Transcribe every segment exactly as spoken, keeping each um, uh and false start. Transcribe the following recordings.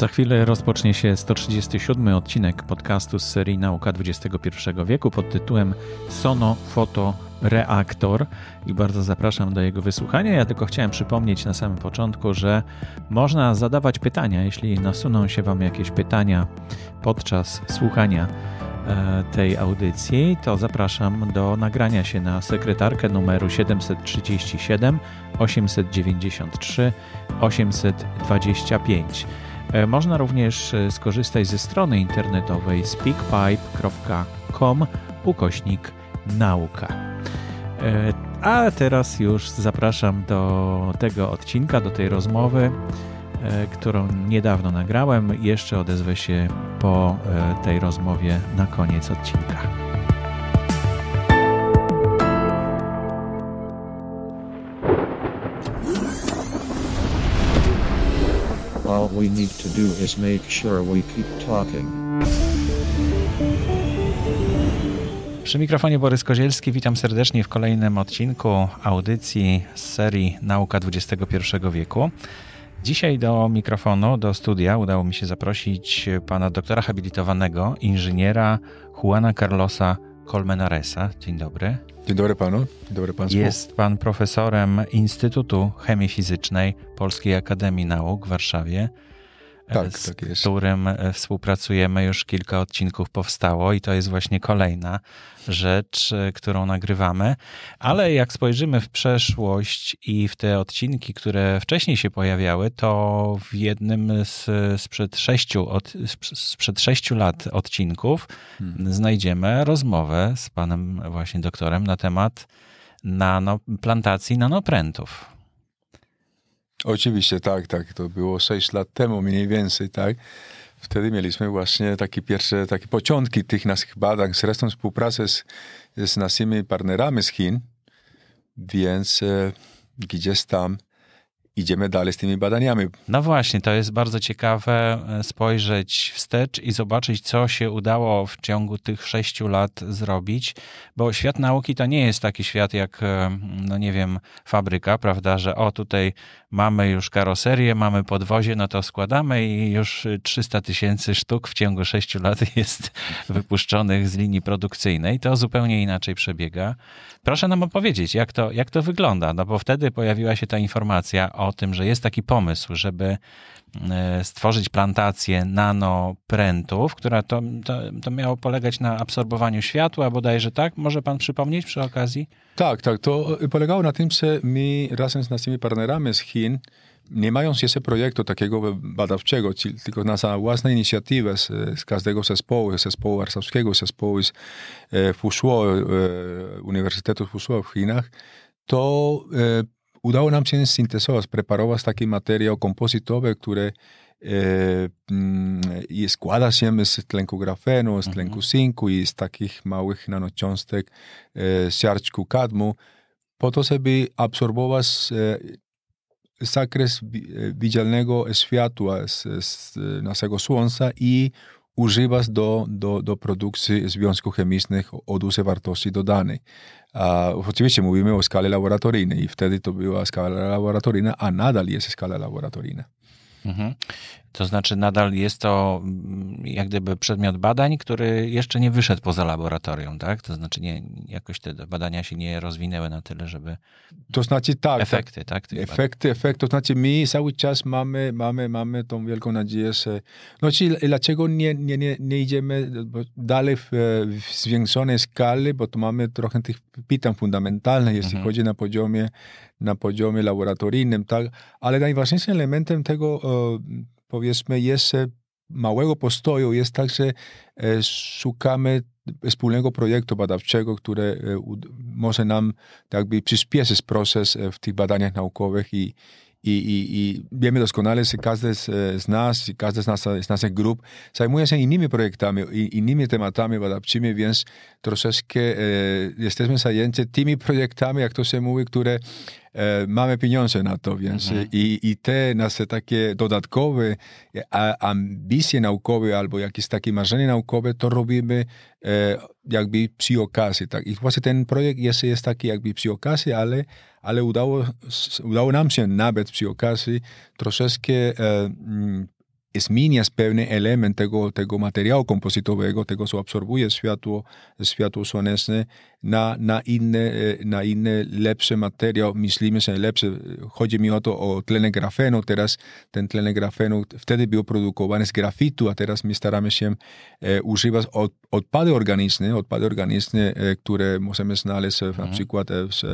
Za chwilę rozpocznie się sto trzydziesty siódmy odcinek podcastu z serii Nauka dwudziestego pierwszego wieku pod tytułem Sono-Foto-Reaktor i bardzo zapraszam do jego wysłuchania. Ja tylko chciałem przypomnieć na samym początku, że można zadawać pytania, jeśli nasuną się Wam jakieś pytania podczas słuchania tej audycji, to zapraszam do nagrania się na sekretarkę numeru siedemset trzydzieści siedem osiemset dziewięćdziesiąt trzy osiemset dwadzieścia pięć. Można również skorzystać ze strony internetowej speakpipe kropka com ukośnik nauka. A teraz już zapraszam do tego odcinka, do tej rozmowy, którą niedawno nagrałem. Jeszcze odezwę się po tej rozmowie na koniec odcinka. All we need to do is make sure we keep talking. Przy mikrofonie Borys Kozielski, witam serdecznie w kolejnym odcinku audycji z serii Nauka dwudziestego pierwszego wieku. Dzisiaj do mikrofonu, do studia udało mi się zaprosić pana doktora habilitowanego, inżyniera Juana Carlosa Colmenaresa. Dzień dobry. Dzień dobry panu. Dzień dobry państwu. Jest pan profesorem Instytutu Chemii Fizycznej Polskiej Akademii Nauk w Warszawie, tak, z tak jest. którym współpracujemy. Już kilka odcinków powstało i to jest właśnie kolejna rzecz, którą nagrywamy. Ale jak spojrzymy w przeszłość i w te odcinki, które wcześniej się pojawiały, to w jednym z sprzed sześciu, od, sprzed sześciu lat odcinków hmm. znajdziemy rozmowę z panem właśnie doktorem na temat nano, plantacji nanoprętów. Oczywiście, tak, tak. To było sześć lat temu mniej więcej, tak. Wtedy mieliśmy właśnie takie pierwsze, takie początki tych naszych badań. Zresztą współpracę z, z naszymi partnerami z Chin, więc e, gdzieś tam idziemy dalej z tymi badaniami. No właśnie, to jest bardzo ciekawe spojrzeć wstecz i zobaczyć, co się udało w ciągu tych sześciu lat zrobić, bo świat nauki to nie jest taki świat jak, no nie wiem, fabryka, prawda, że o tutaj mamy już karoserię, mamy podwozie, no to składamy i już trzysta tysięcy sztuk w ciągu sześciu lat jest wypuszczonych z linii produkcyjnej. To zupełnie inaczej przebiega. Proszę nam opowiedzieć, jak to, jak to wygląda, no bo wtedy pojawiła się ta informacja o tym, że jest taki pomysł, żeby stworzyć plantację nanoprętów, która to, to, to miało polegać na absorbowaniu światła, bodajże tak? Może pan przypomnieć przy okazji? Tak, tak. To polegało na tym, że my razem z naszymi partnerami z Chin, nie mając jeszcze projektu takiego badawczego, tylko nasza własna inicjatywa z, z każdego zespołu, z zespołu warszawskiego, z zespołu z e, Fuzhou, e, Uniwersytetu Fuzhou w Chinach, to e, udało nam się syntezować, preparować taki materiał kompozytowy, który e, składa się z tlenku grafenu, z tlenku mm-hmm. cynku i z takich małych nanocząstek e, siarczku kadmu, po to, żeby absorbować e, zakres widzialnego światła z, z naszego Słońca i używać do, do, do produkcji związków chemicznych o dużej wartości dodanej. A, oczywiście mówimy o skali laboratoryjnej i wtedy to była skala laboratoryjna, a nadal jest skala laboratoryjna. Mhm. To znaczy nadal jest to jak gdyby przedmiot badań, który jeszcze nie wyszedł poza laboratorium, tak? To znaczy nie, jakoś te badania się nie rozwinęły na tyle, żeby... To znaczy tak. Efekty, tak? tak efekty, efekty. To znaczy my cały czas mamy, mamy, mamy tą wielką nadzieję, że... No czyli dlaczego nie, nie, nie, nie idziemy dalej w, w zwiększonej skali, bo tu mamy trochę tych pytań fundamentalnych, jeśli mhm. chodzi na poziomie, na poziomie laboratoryjnym, tak? Ale najważniejszym elementem tego... powiedzmy, jest małego postoju, jest tak, że szukamy wspólnego projektu badawczego, który może nam jakby przyspieszyć proces w tych badaniach naukowych i, i, i, i wiemy doskonale, że każdy z, z nas, każdy z, nas, z naszych grup zajmuje się innymi projektami, innymi tematami badawczymi, więc troszeczkę e, jesteśmy zajęci tymi projektami, jak to się mówi, które e, mamy pieniądze na to, więc mhm. i, i te nasze takie dodatkowe a, ambicje naukowe albo jakieś takie marzenie naukowe, to robimy e, jakby przy okazji. Tak? I właśnie ten projekt jest, jest taki jakby przy okazji, ale, ale udało, udało nam się nawet przy okazji troszeczkę e, zmieniać pewien element tego, tego materiału kompozytowego, tego, co absorbuje światło, światło słoneczne, na, na, inny, na inny, lepszy materiał. Myślimy, że lepszy. Chodzi mi o to, o tlenek grafenu. Teraz ten tlenek grafenu wtedy był produkowany z grafitu, a teraz my staramy się e, używać od, odpady organiczne, odpady organiczne, e, które możemy znaleźć w, na przykład w,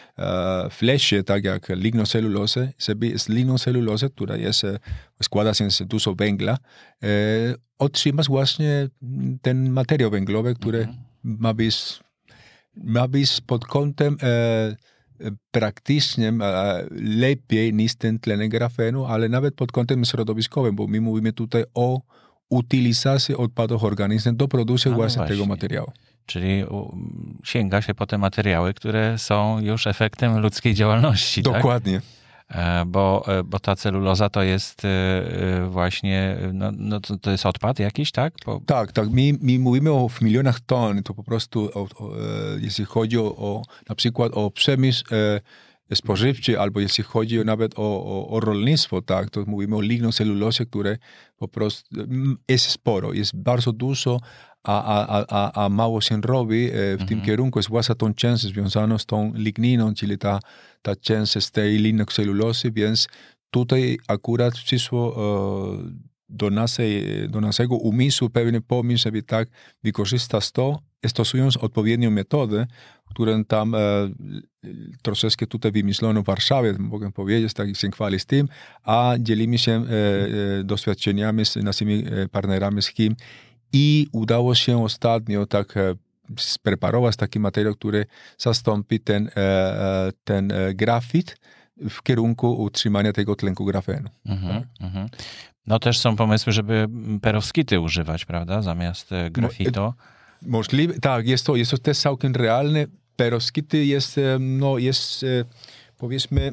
e, w lesie, tak jak lignocelulozę. Z lignocelulozy, która jest, składa się z dużo węgla, e, otrzymasz właśnie ten materiał węglowy, który mhm. ma być ma być pod kątem e, praktycznym e, lepiej niż ten tlenek grafenu, ale nawet pod kątem środowiskowym, bo my mówimy tutaj o utylizacji odpadów organicznych do produkcji no właśnie, właśnie tego materiału. Czyli sięga się po te materiały, które są już efektem ludzkiej działalności. Dokładnie. Tak? Bo, bo ta celuloza to jest właśnie, no, no to, to jest odpad jakiś, tak? Bo... Tak, tak. My, my mówimy o milionach ton, to po prostu, o, o, jeśli chodzi o, o na przykład o przemysł e, spożywczy, albo jeśli chodzi nawet o, o, o rolnictwo, tak, to mówimy o lignocelulozie, które po prostu jest sporo, jest bardzo dużo, a, a, a, a mało się robi w mhm. tym kierunku, zwłaszcza tą część związaną z tą ligniną, czyli ta, ta część z tej lignocelulozy, więc tutaj akurat przyszło e, do, naszej, do naszego umysłu pewien pomysł, żeby tak wykorzystać to, stosując odpowiednią metodę, którą tam e, troszeczkę tutaj wymyślono w Warszawie, mogę powiedzieć, tak się chwalić tym, a dzielimy się e, e, doświadczeniami z naszymi partnerami z Chin i udało się ostatnio tak e, spreparować taki materiał, który zastąpi ten, e, ten grafit w kierunku utrzymania tego tlenku grafenu. Mhm, tak? mhm. No też są pomysły, żeby perowskity używać, prawda, zamiast grafito. Możliwe, tak, jest to, jest to też całkiem realne. Perowskity jest, no, jest powiedzmy,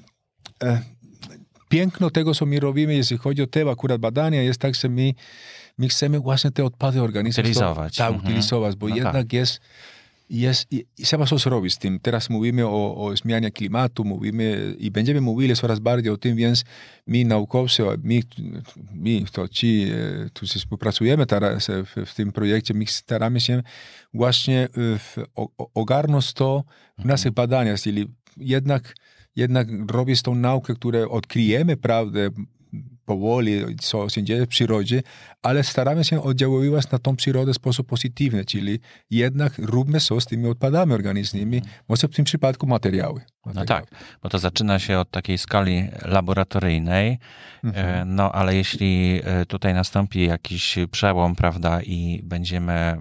piękno tego, co my robimy, jeśli chodzi o te akurat badania, jest tak, że my, my chcemy właśnie te odpady organiczne utylizować. Tak, mhm. utylizować, bo no jednak tak. jest Jest, i, i trzeba coś robić z tym. Teraz mówimy o, o zmianie klimatu, mówimy i będziemy mówili coraz bardziej o tym, więc my naukowcy, my, my to ci, którzy współpracujemy teraz w, w tym projekcie, my staramy się właśnie w, o, ogarnąć to w naszych badaniach, czyli jednak, jednak robić tą naukę, którą odkryjemy prawdę powoli, co się dzieje w przyrodzie, ale staramy się oddziaływać na tą przyrodę w sposób pozytywny, czyli jednak róbmy coś z tymi odpadami organicznymi, może w tym przypadku materiały. materiały. No tak, bo to zaczyna się od takiej skali laboratoryjnej, mhm. no ale jeśli tutaj nastąpi jakiś przełom, prawda, i będziemy,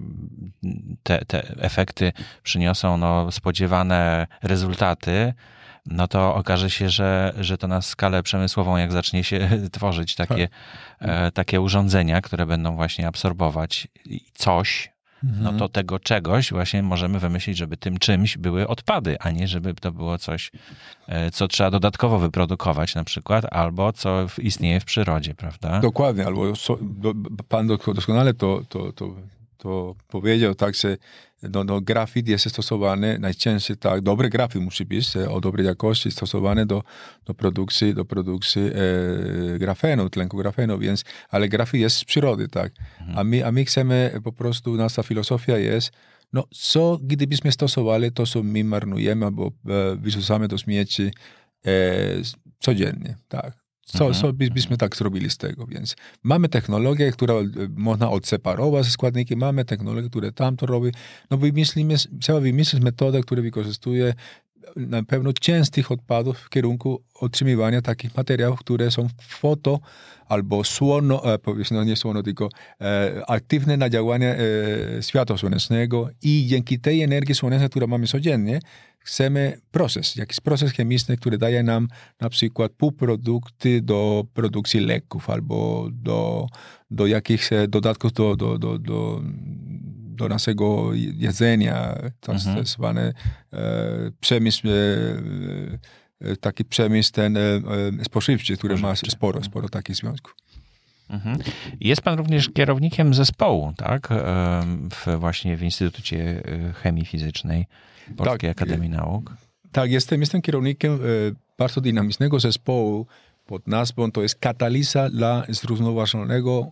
te, te efekty przyniosą no, spodziewane rezultaty, no to okaże się, że, że to na skalę przemysłową, jak zacznie się tworzyć takie, e, takie urządzenia, które będą właśnie absorbować coś, mhm. no to tego czegoś właśnie możemy wymyślić, żeby tym czymś były odpady, a nie żeby to było coś, e, co trzeba dodatkowo wyprodukować na przykład, albo co w, istnieje w przyrodzie, prawda? Dokładnie, albo so, do, pan doskonale to, to, to, to powiedział, tak, że no, no, grafit jest stosowany najczęściej, tak, dobry grafit musi być o dobrej jakości, stosowany do, do produkcji, do produkcji e, grafenu, tlenku grafenu, więc, ale grafit jest z przyrody, tak, mhm. a, my, a my chcemy po prostu, nasza filozofia jest, no co gdybyśmy stosowali to, co my marnujemy, albo e, wyrzucamy do śmieci e, codziennie, tak. Co, mhm. co by, byśmy tak zrobili z tego, więc mamy technologię, która można odseparować składniki, mamy technologię, która tam to robi, no wymyślimy, trzeba wymyślić metodę, która wykorzystuje na pewno część tych odpadów w kierunku otrzymywania takich materiałów, które są foto albo słono, e, powiedzmy, no nie słono, tylko e, aktywne na działanie e, światła słonecznego i dzięki tej energii słonecznej, którą mamy codziennie, chcemy proces, jakiś proces chemiczny, który daje nam na przykład półprodukty do produkcji leków albo do, do jakichś dodatków do, do, do, do, do naszego jedzenia, tak mhm. zwany e, przemysł, e, taki przemysł ten e, spożywczy, który ma sporo, sporo takich związków. Mhm. Jest pan również kierownikiem zespołu, tak? W, właśnie w Instytucie Chemii Fizycznej Polskiej tak, Akademii Nauk. Tak, jestem, jestem kierownikiem bardzo dynamicznego zespołu pod nazwą to jest kataliza dla zrównoważonego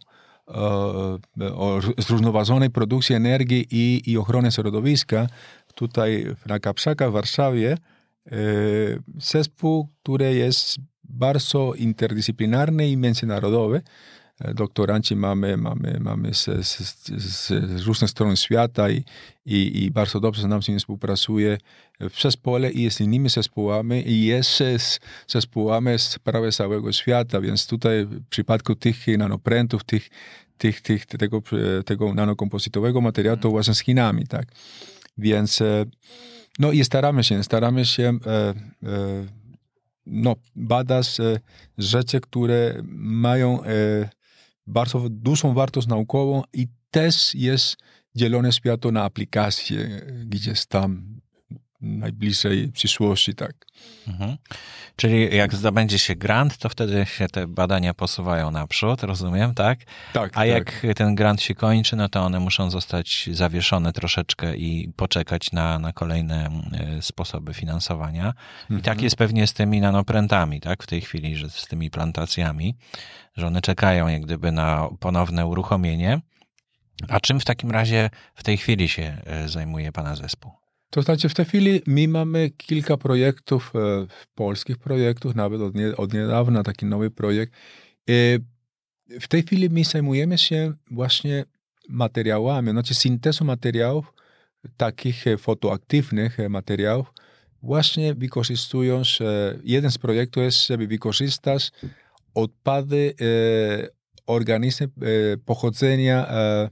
o zrównoważonej produkcji energii i, i ochrony środowiska. Tutaj na Kapszaka w Warszawie e, zespół, który jest bardzo interdyscyplinarny i międzynarodowy. Doktoranci mamy, mamy, mamy z, z, z, z różnych stron świata i, i, i bardzo dobrze nam się współpracuje w zespole i z innymi zespołami i jeszcze z zespołami z prawie całego świata, więc tutaj w przypadku tych nanoprętów, tych, tych, tych, tego, tego nanokompozytowego materiału to właśnie z Chinami, tak. Więc no i staramy się, staramy się e, e, no, badać e, rzeczy, które mają e, bardzo dużą wartość naukową i też jest dzielone światło na aplikacje gdzieś tam najbliższej przyszłości, tak. Mhm. Czyli jak zdobędzie się grant, to wtedy się te badania posuwają naprzód, rozumiem, tak? Tak. A jak tak. ten grant się kończy, no to one muszą zostać zawieszone troszeczkę i poczekać na, na kolejne sposoby finansowania. Mhm. I tak jest pewnie z tymi nanoprętami, tak? W tej chwili, że z tymi plantacjami, że one czekają jak gdyby na ponowne uruchomienie. A czym w takim razie w tej chwili się zajmuje pana zespół? To znaczy w tej chwili my mamy kilka projektów, e, polskich projektów, nawet od, nie, od niedawna taki nowy projekt. E, w tej chwili my zajmujemy się właśnie materiałami, znaczy syntezą materiałów, takich fotoaktywnych materiałów, właśnie wykorzystując, e, jeden z projektów jest, żeby wykorzystać odpady e, organizmów e, pochodzenia e,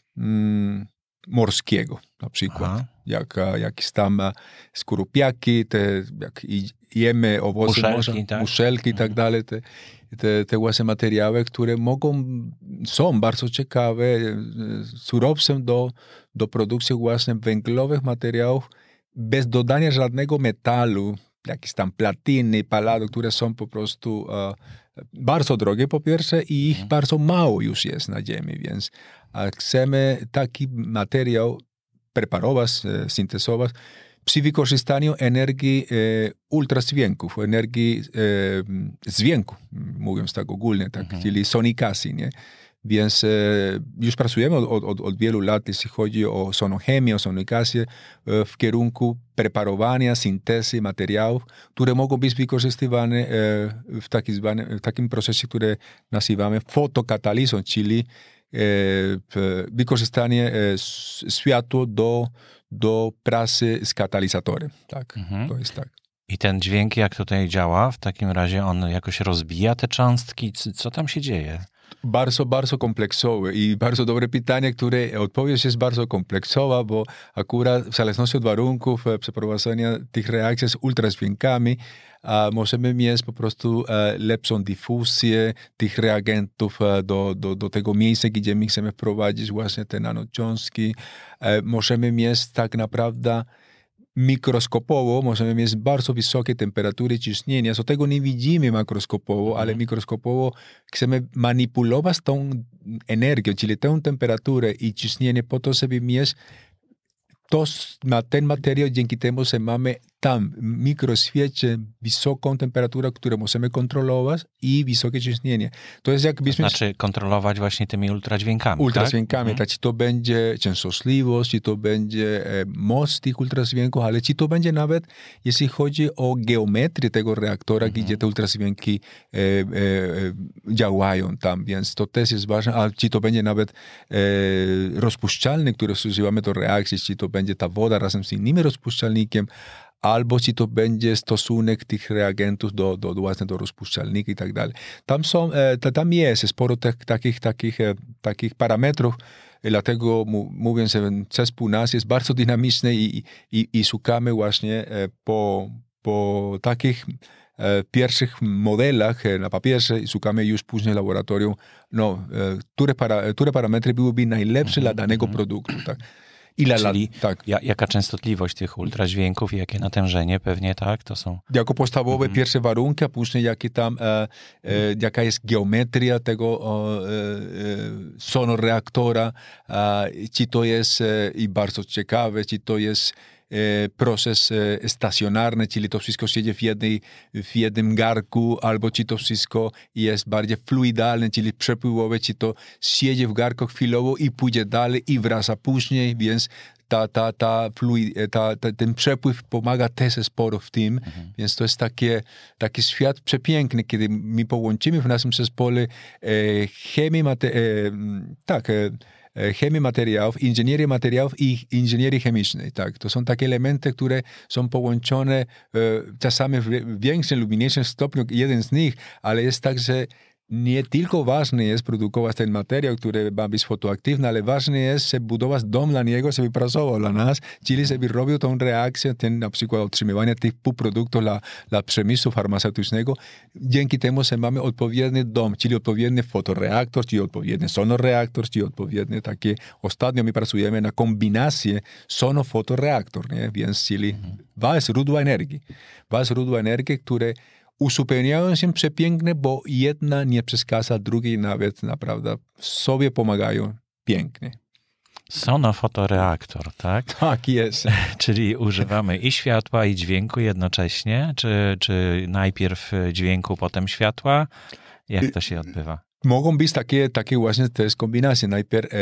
mm, morskiego, na przykład. Aha. Jak, jakieś tam skorupiaki, te, jak jemy owoce morza, tak? muszelki i tak dalej, te, te, te właśnie materiały, które mogą, są bardzo ciekawe, surowcem do, do produkcji właśnie węglowych materiałów bez dodania żadnego metalu, jakieś tam platyny, paladu, które są po prostu uh, bardzo drogie po pierwsze i ich hmm. bardzo mało już jest na ziemi, więc chcemy taki materiał preparować, syntezować przy wykorzystaniu energii e, ultradźwięków, energii e, dźwięku, mówiąc tak ogólnie, tak, mhm. czyli sonikacji, nie? Więc e, już pracujemy od, od, od wielu lat, jeśli chodzi o sonochemię, o sonikację, e, w kierunku preparowania, syntezy materiałów, które mogą być wykorzystywane e, w, taki zwany, w takim procesie, który nazywamy fotokatalizą, czyli wykorzystanie światła do, do pracy z katalizatorem. Tak, mhm. to jest tak. I ten dźwięk, jak tutaj działa, w takim razie on jakoś rozbija te cząstki? Co tam się dzieje? Bardzo, bardzo kompleksowe i bardzo dobre pytanie, które odpowiedź jest bardzo kompleksowa, bo akurat w zależności od warunków przeprowadzenia tych reakcji z ultradźwiękami a możemy mieć po prostu lepszą difuzję tych reagentów do, do, do tego miejsca, gdzie my chcemy wprowadzić właśnie te nanocząstki. Możemy mieć tak naprawdę mikroskopowo, możemy mieć bardzo wysokie temperatury ciśnienia. Z tego nie widzimy makroskopowo, ale mikroskopowo chcemy manipulować tą energią, czyli tę temperaturę i ciśnienie po to, żeby mieć to, ten materiał, dzięki temu, że mamy tam w mikroświecie wysoką temperaturę, którą możemy kontrolować i wysokie ciśnienie. To jest jakbyśmy... To znaczy kontrolować właśnie tymi ultradźwiękami, Ultradźwiękami, tak? tak? Czy to będzie częstotliwość, czy to będzie e, moc tych ultradźwięków, ale czy to będzie nawet, jeśli chodzi o geometrię tego reaktora, mhm. gdzie te ultradźwięki e, e, działają tam, więc to też jest ważne, a czy to będzie nawet e, rozpuszczalny, który używamy do reakcji, czy to będzie ta woda razem z innymi rozpuszczalnikiem, albo czy to będzie stosunek tych reagentów do, do, do, właśnie do rozpuszczalnika i tak dalej. Tam są, e, tam jest sporo te, takich, takich, e, takich parametrów, dlatego mówię, że zespół nas jest bardzo dynamiczny i, i, i szukamy właśnie e, po, po takich e, pierwszych modelach e, na papierze i szukamy już później w laboratorium, no, e, które, para, które parametry byłyby najlepsze dla danego produktu, tak. Ile Czyli lat, tak. jaka częstotliwość tych ultradźwięków i jakie natężenie pewnie, tak, to są... Jako podstawowe mhm. pierwsze warunki, a później jakie tam, e, e, jaka jest geometria tego e, e, sonoreaktora, e, czy to jest e, i bardzo ciekawe, czy to jest e, proces e, stacjonarny, czyli to wszystko siedzi w, jednej, w jednym garku, albo czy to wszystko jest bardziej fluidalne, czyli przepływowe, czy to siedzi w garku chwilowo i pójdzie dalej i wraca później, więc ta, ta, ta fluid, ta, ta, ten przepływ pomaga też sporo w tym, mhm. więc to jest takie, taki świat przepiękny, kiedy my połączymy w naszym zespole e, chemię, mate, e, tak, e, chemię materiałów, inżynierię materiałów i inżynierii chemicznej. Tak. To są takie elementy, które są połączone e, czasami w większym lub mniejszym stopniu, jeden z nich, ale jest tak, że nie tylko ważne jest produkować ten materiał, który ma być fotoaktywny, ale ważne jest, żeby budować dom dla niego, żeby pracował dla nas, czyli żeby robił tą reakcję, ten na przykład otrzymywanie tych półproduktów dla, dla przemysłu farmaceutycznego. Dzięki temu, że mamy odpowiedni dom, czyli odpowiedni fotoreaktor, czyli odpowiedni sonoreaktor, czyli odpowiedni takie. Ostatnio my pracujemy na kombinację sono-fotoreaktor, nie? Więc czyli dwa źródła energii. Dwa źródła energii, które uzupełniają się przepięknie, bo jedna nie przeszkadza drugiej, nawet naprawdę sobie pomagają pięknie. Sonofotoreaktor, tak? Tak jest. Czyli używamy i światła, i dźwięku jednocześnie? Czy, czy najpierw dźwięku, potem światła? Jak to się odbywa? Mogą być takie, takie właśnie też kombinacje. Najpierw e,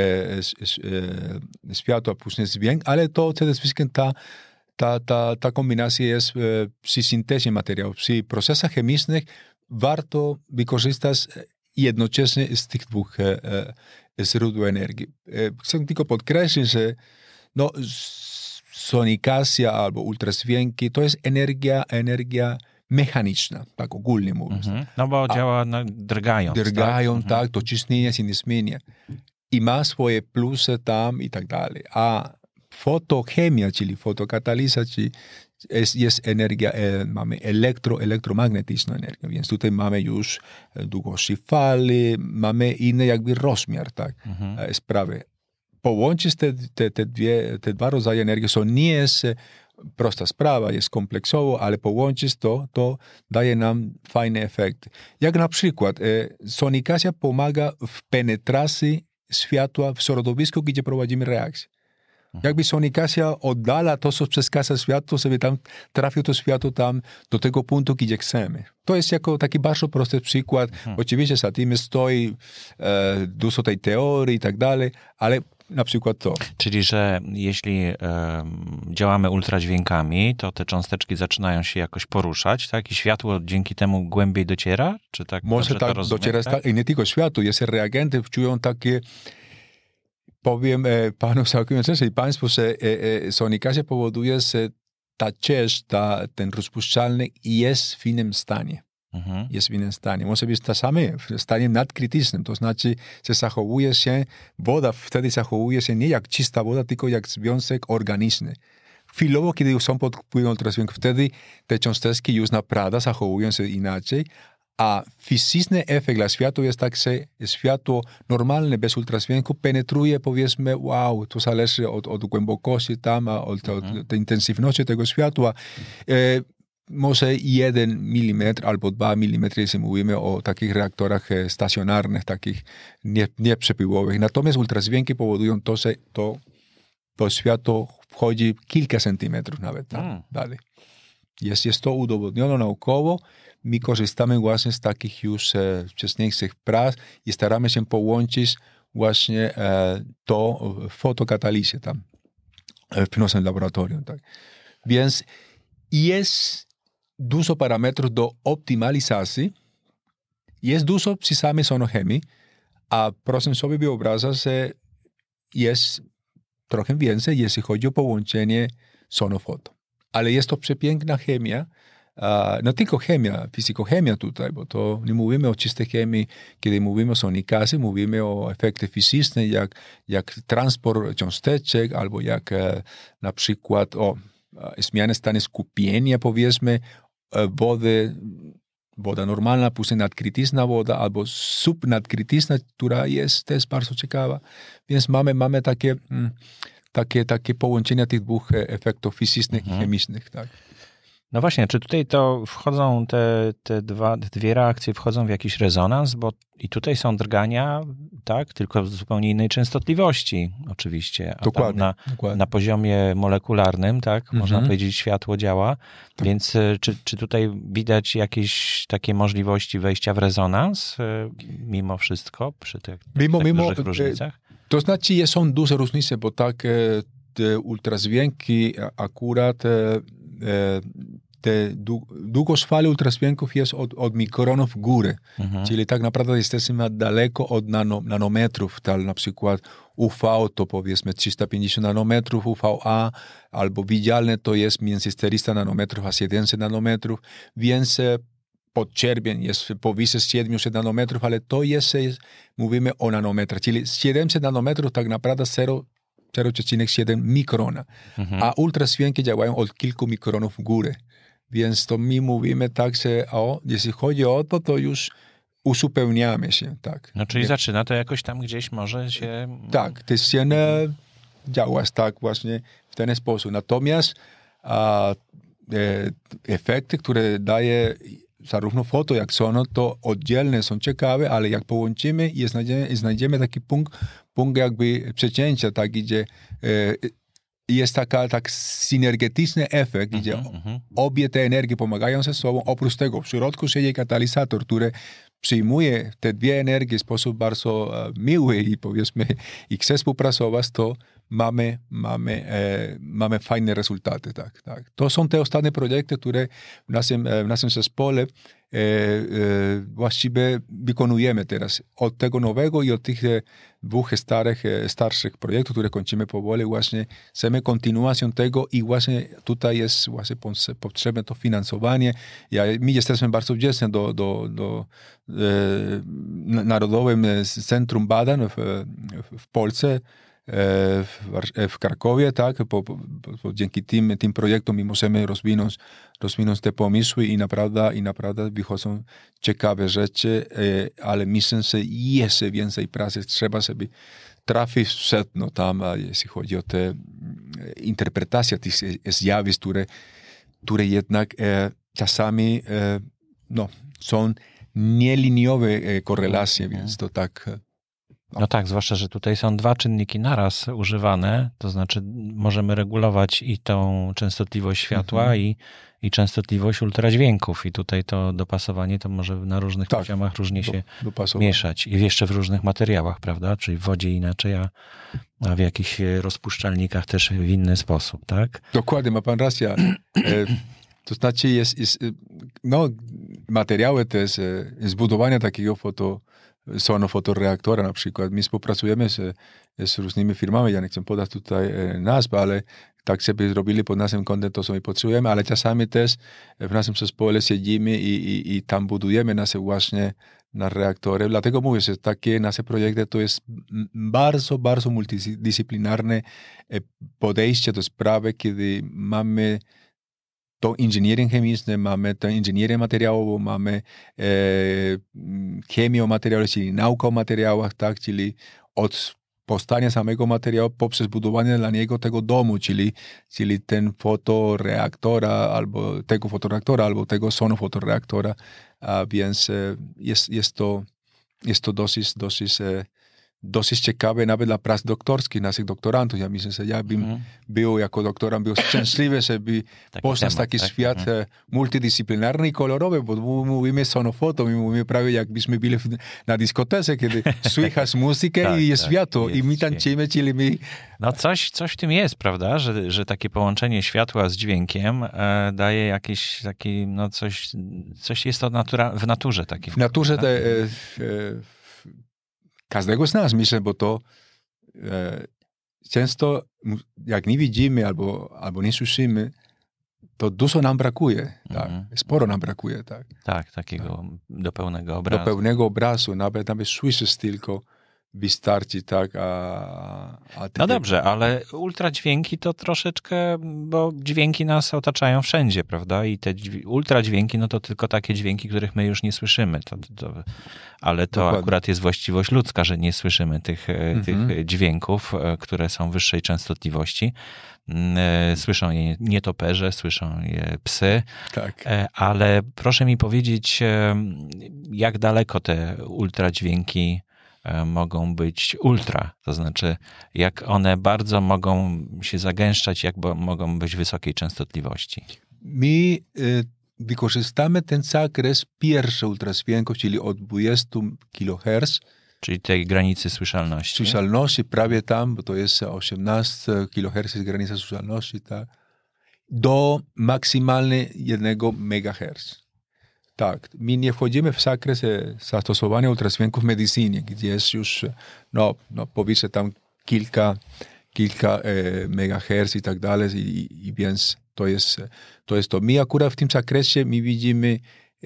e, światła, później dźwięk, ale to przede wszystkim ta Ta, ta, ta kombinacja jest e, przy syntezie materiałów, przy procesach chemicznych warto wykorzystać jednocześnie z tych dwóch e, e, źródeł energii. E, chcę tylko podkreślić, że no, sonikacja albo ultradźwięki to jest energia, energia mechaniczna, tak ogólnie mówiąc. Mhm. No bo A, działa no, drgając. Drgają, tak, tak to ciśnienie się nie zmienia. I ma swoje plusy tam i tak dalej. A fotochemia, czyli fotokataliza, czyli jest, jest energia, e, mamy elektro, elektromagnetyczną energię, więc tutaj mamy już długości fali, mamy inny jakby rozmiar, tak, mhm. sprawy. Połączyć te, te, te, dwie, te dwa rodzaje energii, to nie jest prosta sprawa, jest kompleksowo, ale połączyć to, to daje nam fajny efekt. Jak na przykład e, sonikacja pomaga w penetracji światła w środowisku, gdzie prowadzimy reakcję. Jakby sonikacja oddala to, co przeszkadza światło, żeby tam trafił to światło tam do tego punktu, gdzie chcemy. To jest jako taki bardzo prosty przykład. Hmm. Oczywiście za tym stoi e, dużo tej teorii i tak dalej, ale na przykład to. Czyli, że jeśli e, działamy ultradźwiękami, to te cząsteczki zaczynają się jakoś poruszać, tak? I światło dzięki temu głębiej dociera? Czy tak? Może tak dociera, tak? I nie tylko światło, jest reagenty, czują takie. Powiem e, panu całkiem szczerze i państwu, że e, e, sonikacja powoduje, że ta ciecz, ta, ten rozpuszczalny jest w innym stanie. Mhm. Jest w innym stanie. Może być ta sama, w stanie nadkrytycznym. To znaczy, że zachowuje się, woda wtedy zachowuje się nie jak czysta woda, tylko jak związek organiczny. Chwilowo, kiedy są pod wpływem ultradźwięku, wtedy te cząsteczki już naprawdę zachowują się inaczej, a fizyczny efekt dla światła jest tak, że światło normalne bez ultradźwięku penetruje, powiedzmy, wow, to zależy od, od głębokości tam, od, od, od intensywności tego światła. E, może jeden milimetr albo dwa milimetry, jeśli mówimy o takich reaktorach stacjonarnych, takich nie, nieprzepływowych. Natomiast ultradźwięki powodują to, że to, to światło wchodzi kilka centymetrów nawet tam hmm. dalej. Jest, jest to udowodnione naukowo. My korzystamy właśnie z takich już e, wcześniejszych prac i staramy się połączyć właśnie e, to w fotokatalizie tam w naszym laboratorium. Tak. Więc jest dużo parametrów do optymalizacji, jest dużo przy samej sonochemii, a proszę sobie wyobrażać, że jest trochę więcej, jeśli chodzi o połączenie sonofoto. Ale jest to przepiękna chemia, Uh, no tylko chemia, fizykochemia tutaj, bo to nie mówimy o czystej chemii, kiedy mówimy o sonikacji, mówimy o efektach fizycznych, jak, jak transport cząsteczek, albo jak e, na przykład o e, zmiany stanie skupienia, powiedzmy, e, wody, woda normalna, później nadkrytyczna woda, albo subnadkrytyczna, która jest też bardzo ciekawa. Więc mamy, mamy takie, mm, takie, takie połączenia tych dwóch efektów fizycznych mhm. i chemicznych, tak. No właśnie, czy tutaj to wchodzą te, te, dwa, te dwie reakcje wchodzą w jakiś rezonans, bo i tutaj są drgania, tak, tylko w zupełnie innej częstotliwości oczywiście, a dokładnie, na, dokładnie. na poziomie molekularnym, tak, mhm. można powiedzieć, światło działa, tak. Więc czy, czy tutaj widać jakieś takie możliwości wejścia w rezonans mimo wszystko przy tych, mimo, tych mimo, dużych różnicach? To znaczy są duże różnice, bo tak te ultradźwięki akurat te długość fali ultradźwięków jest od, od mikronów w górę, mhm. czyli tak naprawdę jesteśmy daleko od nano, nanometrów, tak na przykład U V to powiedzmy trzysta pięćdziesiąt nanometrów, U V A albo widzialne to jest między czterysta nanometrów a siedemset nanometrów, więc podczerwień jest powyżej siedemset nanometrów, ale to jest, mówimy o nanometrach, czyli siedemset nanometrów tak naprawdę zero przecinek siedem mikrona, mhm. a ultradźwięki działają od kilku mikronów w górę. Więc to my mówimy tak, że o, jeśli chodzi o to, to już uzupełniamy się. Tak. No czyli Nie. zaczyna to jakoś tam gdzieś może się... Tak, to się mhm. działa tak właśnie w ten sposób. Natomiast a, e, efekty, które daje zarówno foto, jak sono, to oddzielne są ciekawe, ale jak połączymy i znajdziemy, znajdziemy taki punkt, punkt jakby przecięcia, tak, gdzie e, jest taka, tak synergetyczny efekt, mm-hmm, gdzie mm-hmm. obie te energie pomagają ze sobą. Oprócz tego w środku siedzi katalizator, który przyjmuje te dwie energie w sposób bardzo uh, miły i powiedzmy i chce współpracować, to mamy, mamy, e, mamy fajne rezultaty. Tak, tak. To są te ostatnie projekty, które w naszym, w naszym zespole e, e, właściwie wykonujemy teraz. Od tego nowego i od tych e, dwóch starych, e, starszych projektów, które kończymy powoli, właśnie chcemy kontynuacją tego i właśnie tutaj jest właśnie potrzebne to finansowanie. Ja, my jesteśmy bardzo wdzięczni do, do, do e, Narodowym Centrum Badań w, w Polsce, W, w Krakowie, tak, po, po, po, dzięki tym, tym projektom my możemy rozwinąć, rozwinąć te pomysły i naprawdę, i naprawdę wychodzą ciekawe rzeczy, ale myślę, że jeszcze więcej pracy trzeba sobie trafić w sedno tam, jeśli chodzi o te interpretacje tych zjawisk, które, które jednak e, czasami e, no, są nieliniowe korelacje, więc to tak... No tak, zwłaszcza, że tutaj są dwa czynniki naraz używane, to znaczy możemy regulować i tą częstotliwość światła mhm. i, i częstotliwość ultradźwięków i tutaj to dopasowanie to może na różnych tak, poziomach różnie do, się mieszać i jeszcze w różnych materiałach, prawda, czyli w wodzie inaczej, a, a w jakichś rozpuszczalnikach też w inny sposób, tak? Dokładnie, ma pan rację. E, to znaczy jest, jest no, materiały też, zbudowanie takiego foto sonofotoreaktora na przykład. My współpracujemy z, z różnymi firmami, ja nie chcę podać tutaj nazw, ale tak sobie zrobili pod naszym kątem to, co my potrzebujemy, ale czasami też w naszym zespole siedzimy i, i, i tam budujemy nasze właśnie na reaktory. Dlatego mówię, że takie nasze projekty to jest bardzo, bardzo multidyscyplinarne podejście do sprawy, kiedy mamy to inżynierię chemiczną, mamy tę inżynierię materiałową, mamy e, chemię o materiałach, czyli naukę o materiałach, tak, czyli od powstania samego materiału poprzez budowanie dla niego tego domu, czyli, czyli ten fotoreaktora, albo tego fotoreaktora, albo tego sonofotoreaktora, a więc e, jest, jest, to, jest to dosyć, dosyć e, dosyć ciekawe nawet dla prac doktorskich naszych doktorantów. Ja myślę, że ja bym mm. był jako doktorant był szczęśliwy, żeby taki poznać temat, taki tak? świat mm. multidyscyplinarny i kolorowy, bo mówimy sonofoto, my mówimy prawie jakbyśmy byli na dyskotece, kiedy słychać muzykę tak, i jest tak, światło jest i my tańczymy, czyli my... No coś, coś w tym jest, prawda, że, że takie połączenie światła z dźwiękiem e, daje jakieś taki, no coś, coś jest to natura, w naturze takim. W naturze te, e, e, każdego z nas, myślę, bo to e, często jak nie widzimy albo, albo nie słyszymy, to dużo nam brakuje, tak? Mm-hmm. Sporo nam brakuje, tak? Tak, takiego tak. do pełnego obrazu. Do pełnego obrazu, nawet, nawet słyszysz tylko wystarczy, tak, a... a No dobrze, ale ultradźwięki to troszeczkę, bo dźwięki nas otaczają wszędzie, prawda? I te dźwię- ultradźwięki, no to tylko takie dźwięki, których my już nie słyszymy. To, to, ale to Dokładnie. akurat jest właściwość ludzka, że nie słyszymy tych, Mhm. tych dźwięków, które są wyższej częstotliwości. Słyszą je nietoperze, słyszą je psy, Tak. ale proszę mi powiedzieć, jak daleko te ultradźwięki mogą być ultra, to znaczy jak one bardzo mogą się zagęszczać, jak bo, mogą być wysokiej częstotliwości. My y, wykorzystamy ten zakres pierwszy ultradźwięków, czyli od dwadzieścia kiloherców, Czyli tej granicy słyszalności. słyszalności prawie tam, bo to jest osiemnaście kiloherców jest granica słyszalności, tak, do maksymalnie jednego megaherca. Tak, my nie wchodzimy w zakres zastosowania ultradźwięków w medycynie, gdzie jest już, no, no powiedzmy tam kilka, kilka e, megahertz i tak dalej, i, i więc to jest, to jest to. My akurat w tym zakresie my widzimy e,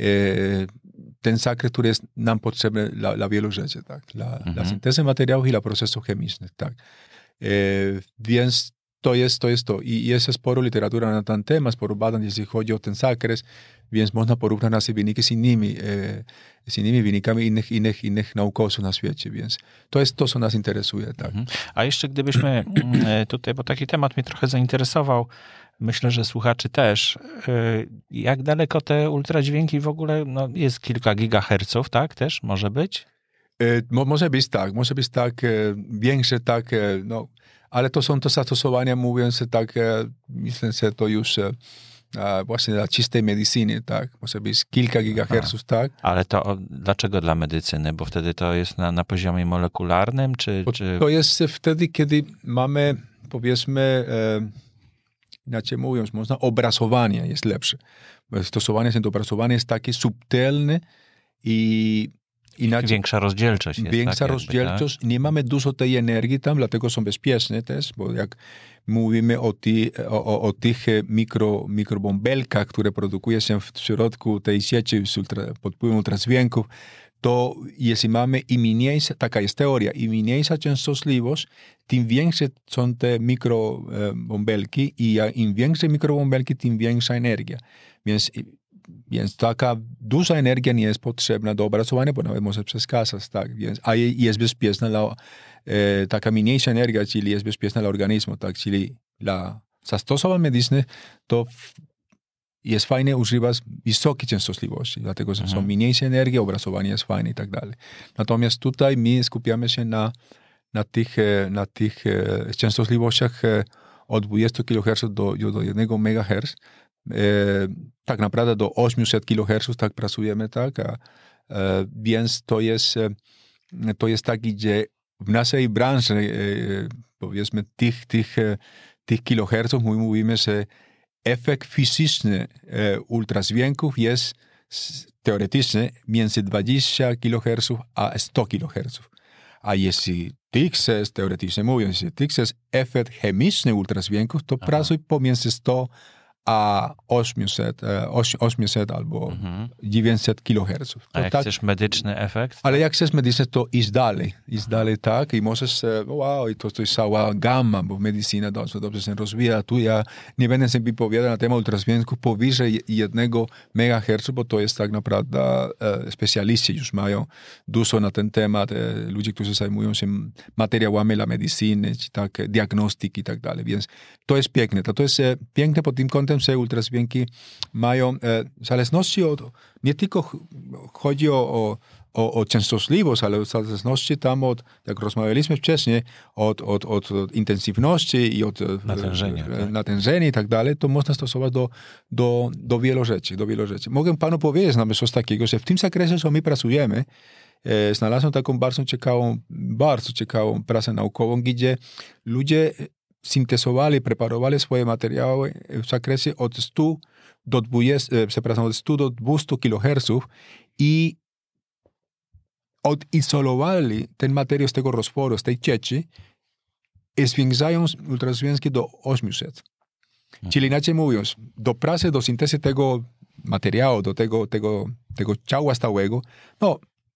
ten zakres, który jest nam potrzebny dla, dla wielu rzeczy, tak, dla, Mhm. dla syntezy materiałów i dla procesów chemicznych, tak. E, więc to jest, to jest to. I jest sporo literatura na ten temat, sporo badań, jeśli chodzi o ten zakres, więc można porównać nasze wyniki z innymi, e, z innymi wynikami innych, innych, innych naukowców na świecie, więc to jest to, co nas interesuje. Tak. Mhm. A jeszcze gdybyśmy tutaj, bo taki temat mnie trochę zainteresował, myślę, że słuchaczy też, jak daleko te ultradźwięki w ogóle, no jest kilka gigaherców, tak, też może być? E, mo, może być tak, może być tak, e, większe tak, e, no, ale to są to zastosowania, mówiąc tak, e, myślę, że to już e, a właśnie dla czystej medycyny, tak, może być kilka gigaherców, tak. Ale to o, dlaczego dla medycyny? Bo wtedy to jest na, na poziomie molekularnym, czy, czy... To jest wtedy, kiedy mamy, powiedzmy, e, inaczej mówiąc, można obrazowanie jest lepsze. Stosowanie się do obrazowania jest takie subtelne i inaczej, Większa rozdzielczość jest. Większa tak, rozdzielczość. Jakby, tak? Nie mamy dużo tej energii tam, dlatego są bezpieczne też, bo jak mówimy o, ty, o, o, o tych mikro, mikrobąbelkach, które produkuje się w środku tej sieci ultra, pod wpływem ultradźwięków, to jeśli mamy im mniejsza, taka jest teoria, im mniejsza częstotliwość, tym większe są te mikrobąbelki i im większe mikrobąbelki, tym większa energia. Więc Więc taka duża energia nie jest potrzebna do obrazowania, bo nawet może przeskazać, tak? Więc, a jest bezpieczna dla, e, taka mniejsza energia, czyli jest bezpieczna dla organizmu, tak? Czyli dla zastosowań medycznych to w, jest fajnie używać wysokiej częstotliwości, dlatego że mhm. są mniejsze energie, obrazowanie jest fajne i tak dalej. Natomiast tutaj my skupiamy się na, na tych, na tych częstotliwościach od dwadzieścia kiloherców do, do jednego megaherca. E, tak naprawdę do osiemset kiloherców tak pracujemy, tak, a, e, więc to jest, e, to jest tak, gdzie w naszej branży, e, powiedzmy, tych, tych, e, tych kiloherców, my mówimy, że efekt fizyczny e, ultradźwięków jest teoretyczny między dwadzieścia kiloherców a sto kiloherców. A jeśli ty chcesz, teoretycznie mówiąc, jeśli ty chcesz efekt chemiczny ultradźwięków, to Aha. pracuj pomiędzy sto a osiemset, osiemset albo mhm. dziewięćset kiloherców. A jak tak, chcesz medyczny efekt? Ale jak chcesz medyczny, to idź dalej. Idź dalej, tak, i możesz, wow, i to, to jest cała gamma, bo medycyna dobrze, dobrze się rozwija. Tu ja nie będę sobie wypowiadał na temat ultradźwięków powyżej jednego megaherca, bo to jest tak naprawdę e, specjaliści już mają dużo na ten temat, e, ludzie, którzy zajmują się materiałami dla medycyny, czy tak, diagnostyki i tak dalej, więc to jest piękne. To, to jest e, piękne pod tym kątem, że ultradźwięki mają, e, w zależności od, nie tylko chodzi o, o, o, o częstotliwość, ale w zależności tam od, jak rozmawialiśmy wcześniej, od, od, od, od intensywności i od natężenia, e, tak. natężenia i tak dalej, to można stosować do, do, do wielu rzeczy, do wielu rzeczy. Mogę panu powiedzieć nawet coś takiego, że w tym zakresie, co my pracujemy, e, znalazłem taką bardzo ciekawą, bardzo ciekawą pracę naukową, gdzie ludzie syntezowali, preparowali swoje materiały w zakresie od stu do dwudziestu, przepraszam, od stu do dwustu kiloherców i odizolowali ten materiał z tego rozworu, z tej cieczy, zwiększając ultradźwięki do osiemset. Hmm. Czyli inaczej mówiąc, do pracy, do syntezy tego materiału, do tego, tego, tego ciała stałego, no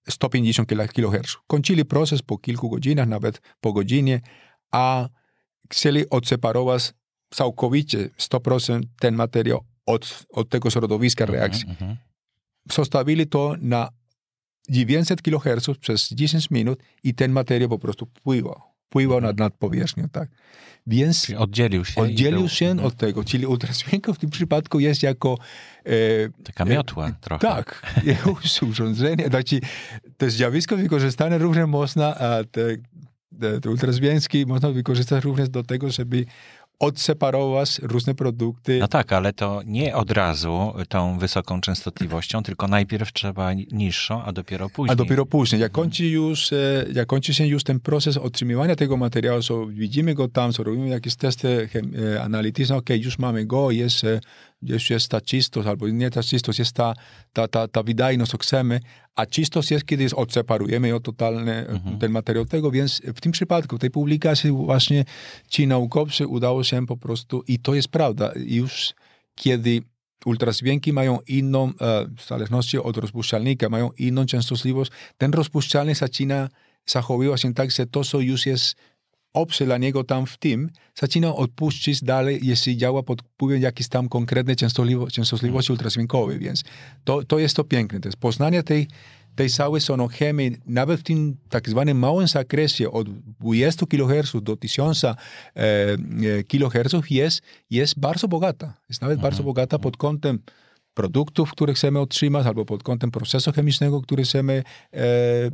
sto pięćdziesiąt kiloherców. Kończyli proces po kilku godzinach, nawet po godzinie, a chcieli odseparować całkowicie sto procent ten materiał od, od tego środowiska reakcji. Mm-hmm. Zostawili to na dziewięćset kiloherców przez dziesięć minut i ten materiał po prostu pływał. Pływał nad, nad powierzchnią, tak. Więc czyli oddzielił się. Oddzielił się był... od tego. Czyli ultrasdźwięk w tym przypadku jest jako... E, Taka miotła e, trochę. Tak. Urządzenie. Znaczy, to zjawisko wykorzystane również można, a te, te, te ultrasdźwięki można wykorzystać również do tego, żeby odseparować różne produkty. No tak, ale to nie od razu tą wysoką częstotliwością, tylko najpierw trzeba niższą, a dopiero później. A dopiero później. Jak kończy, już, jak kończy się już ten proces otrzymywania tego materiału, so widzimy go tam, so robimy jakieś testy analityczne, ok, już mamy go, jest, już jest ta czystość, albo nie ta czystość, jest ta, ta, ta, ta wydajność, co chcemy, a czystość jest, kiedy odseparujemy ją totalnie mhm. ten materiał tego, więc w tym przypadku, w tej publikacji właśnie ci naukowcy udało się po prostu, i to jest prawda, już kiedy ultrasdźwięki mają inną, w zależności od rozpuszczalnika, mają inną częstotliwość, ten rozpuszczalnik zaczyna zachowywać się tak, że to, co już jest obce dla niego tam w tym, zaczyna odpuścić dalej, jeśli działa pod wpływem jakiejś tam konkretnej częstotliwości, częstotliwości ultrasdźwiękowej, więc to, to jest to piękne. To jest poznanie tej, tej całej sonochemii, nawet w tym tak zwanym małym zakresie od dwudziestu kiloherców do tysiąca e, e, kiloherców jest, jest bardzo bogata. Jest nawet bardzo bogata pod kątem produktów, które chcemy otrzymać, albo pod kątem procesu chemicznego, który chcemy e, e,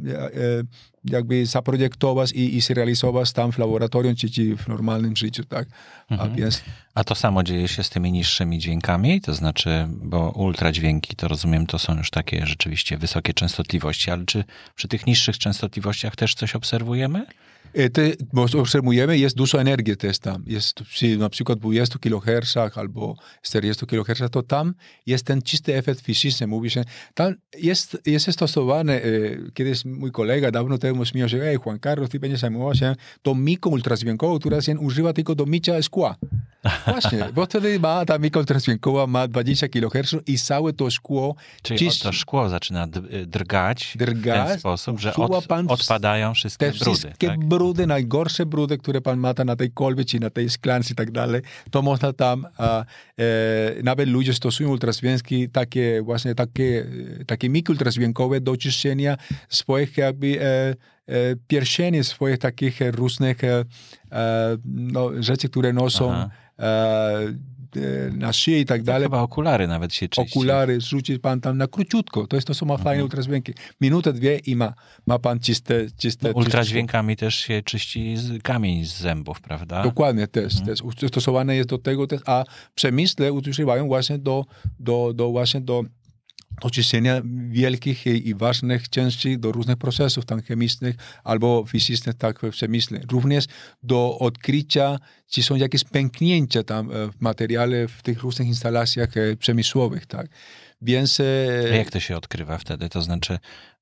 jakby zaprojektować i, i zrealizować tam w laboratorium, czy, czy w normalnym życiu, tak? Mhm. A, więc... A to samo dzieje się z tymi niższymi dźwiękami? To znaczy, bo ultradźwięki, to rozumiem, to są już takie rzeczywiście wysokie częstotliwości, ale czy przy tych niższych częstotliwościach też coś obserwujemy? Te, bo obserwujemy, jest dużo energii też tam. Jest przy na przykład dwudziestu kilohercach albo czterdziestu kilohercach, to tam jest ten czysty efekt fizyczny. Mówi się, tam jest, jest stosowane, e, kiedyś mój kolega dawno temu śmiał się, ej, Juan Carlos, ty będziesz zajmował się tą miką ultrasdźwiękową, która się używa tylko do mycia szkła. Właśnie, bo wtedy ma, ta mika ultrasdźwiękowa ma dwadzieścia kiloherców i całe to szkło... Czyli czyści, to szkło zaczyna drgać, drgać w ten sposób, że od, odpadają wszystkie te brudy. Wszystkie tak? brudy, najgorsze brudy, które pan ma na tej kolbie, czy na tej szklance i tak dalej, to można tam, a, e, nawet ludzie stosują ultrasdźwięki, takie właśnie takie, takie miki ultrasdźwiękowe do czyszczenia swoich jakby e, e, pierścieni, swoich takich różnych e, e, no, rzeczy, które noszą e, na szyi i tak dalej. Chyba okulary nawet się czyści. Okulary, rzuci pan tam na króciutko. To jest to, co ma fajne mhm. ultrasdźwięki. Minutę, dwie i ma, ma pan czyste... czyste no, ultrasdźwiękami też się czyści z, kamień z zębów, prawda? Dokładnie też. Mhm. też. Stosowane jest do tego też, a przemysły używają właśnie do, do, do, właśnie do oczyszczenia wielkich i ważnych części do różnych procesów tam chemicznych albo fizycznych, tak w przemyśle. Również do odkrycia, czy są jakieś pęknięcia tam w materiale w tych różnych instalacjach przemysłowych, tak. Więc... A jak to się odkrywa wtedy? To znaczy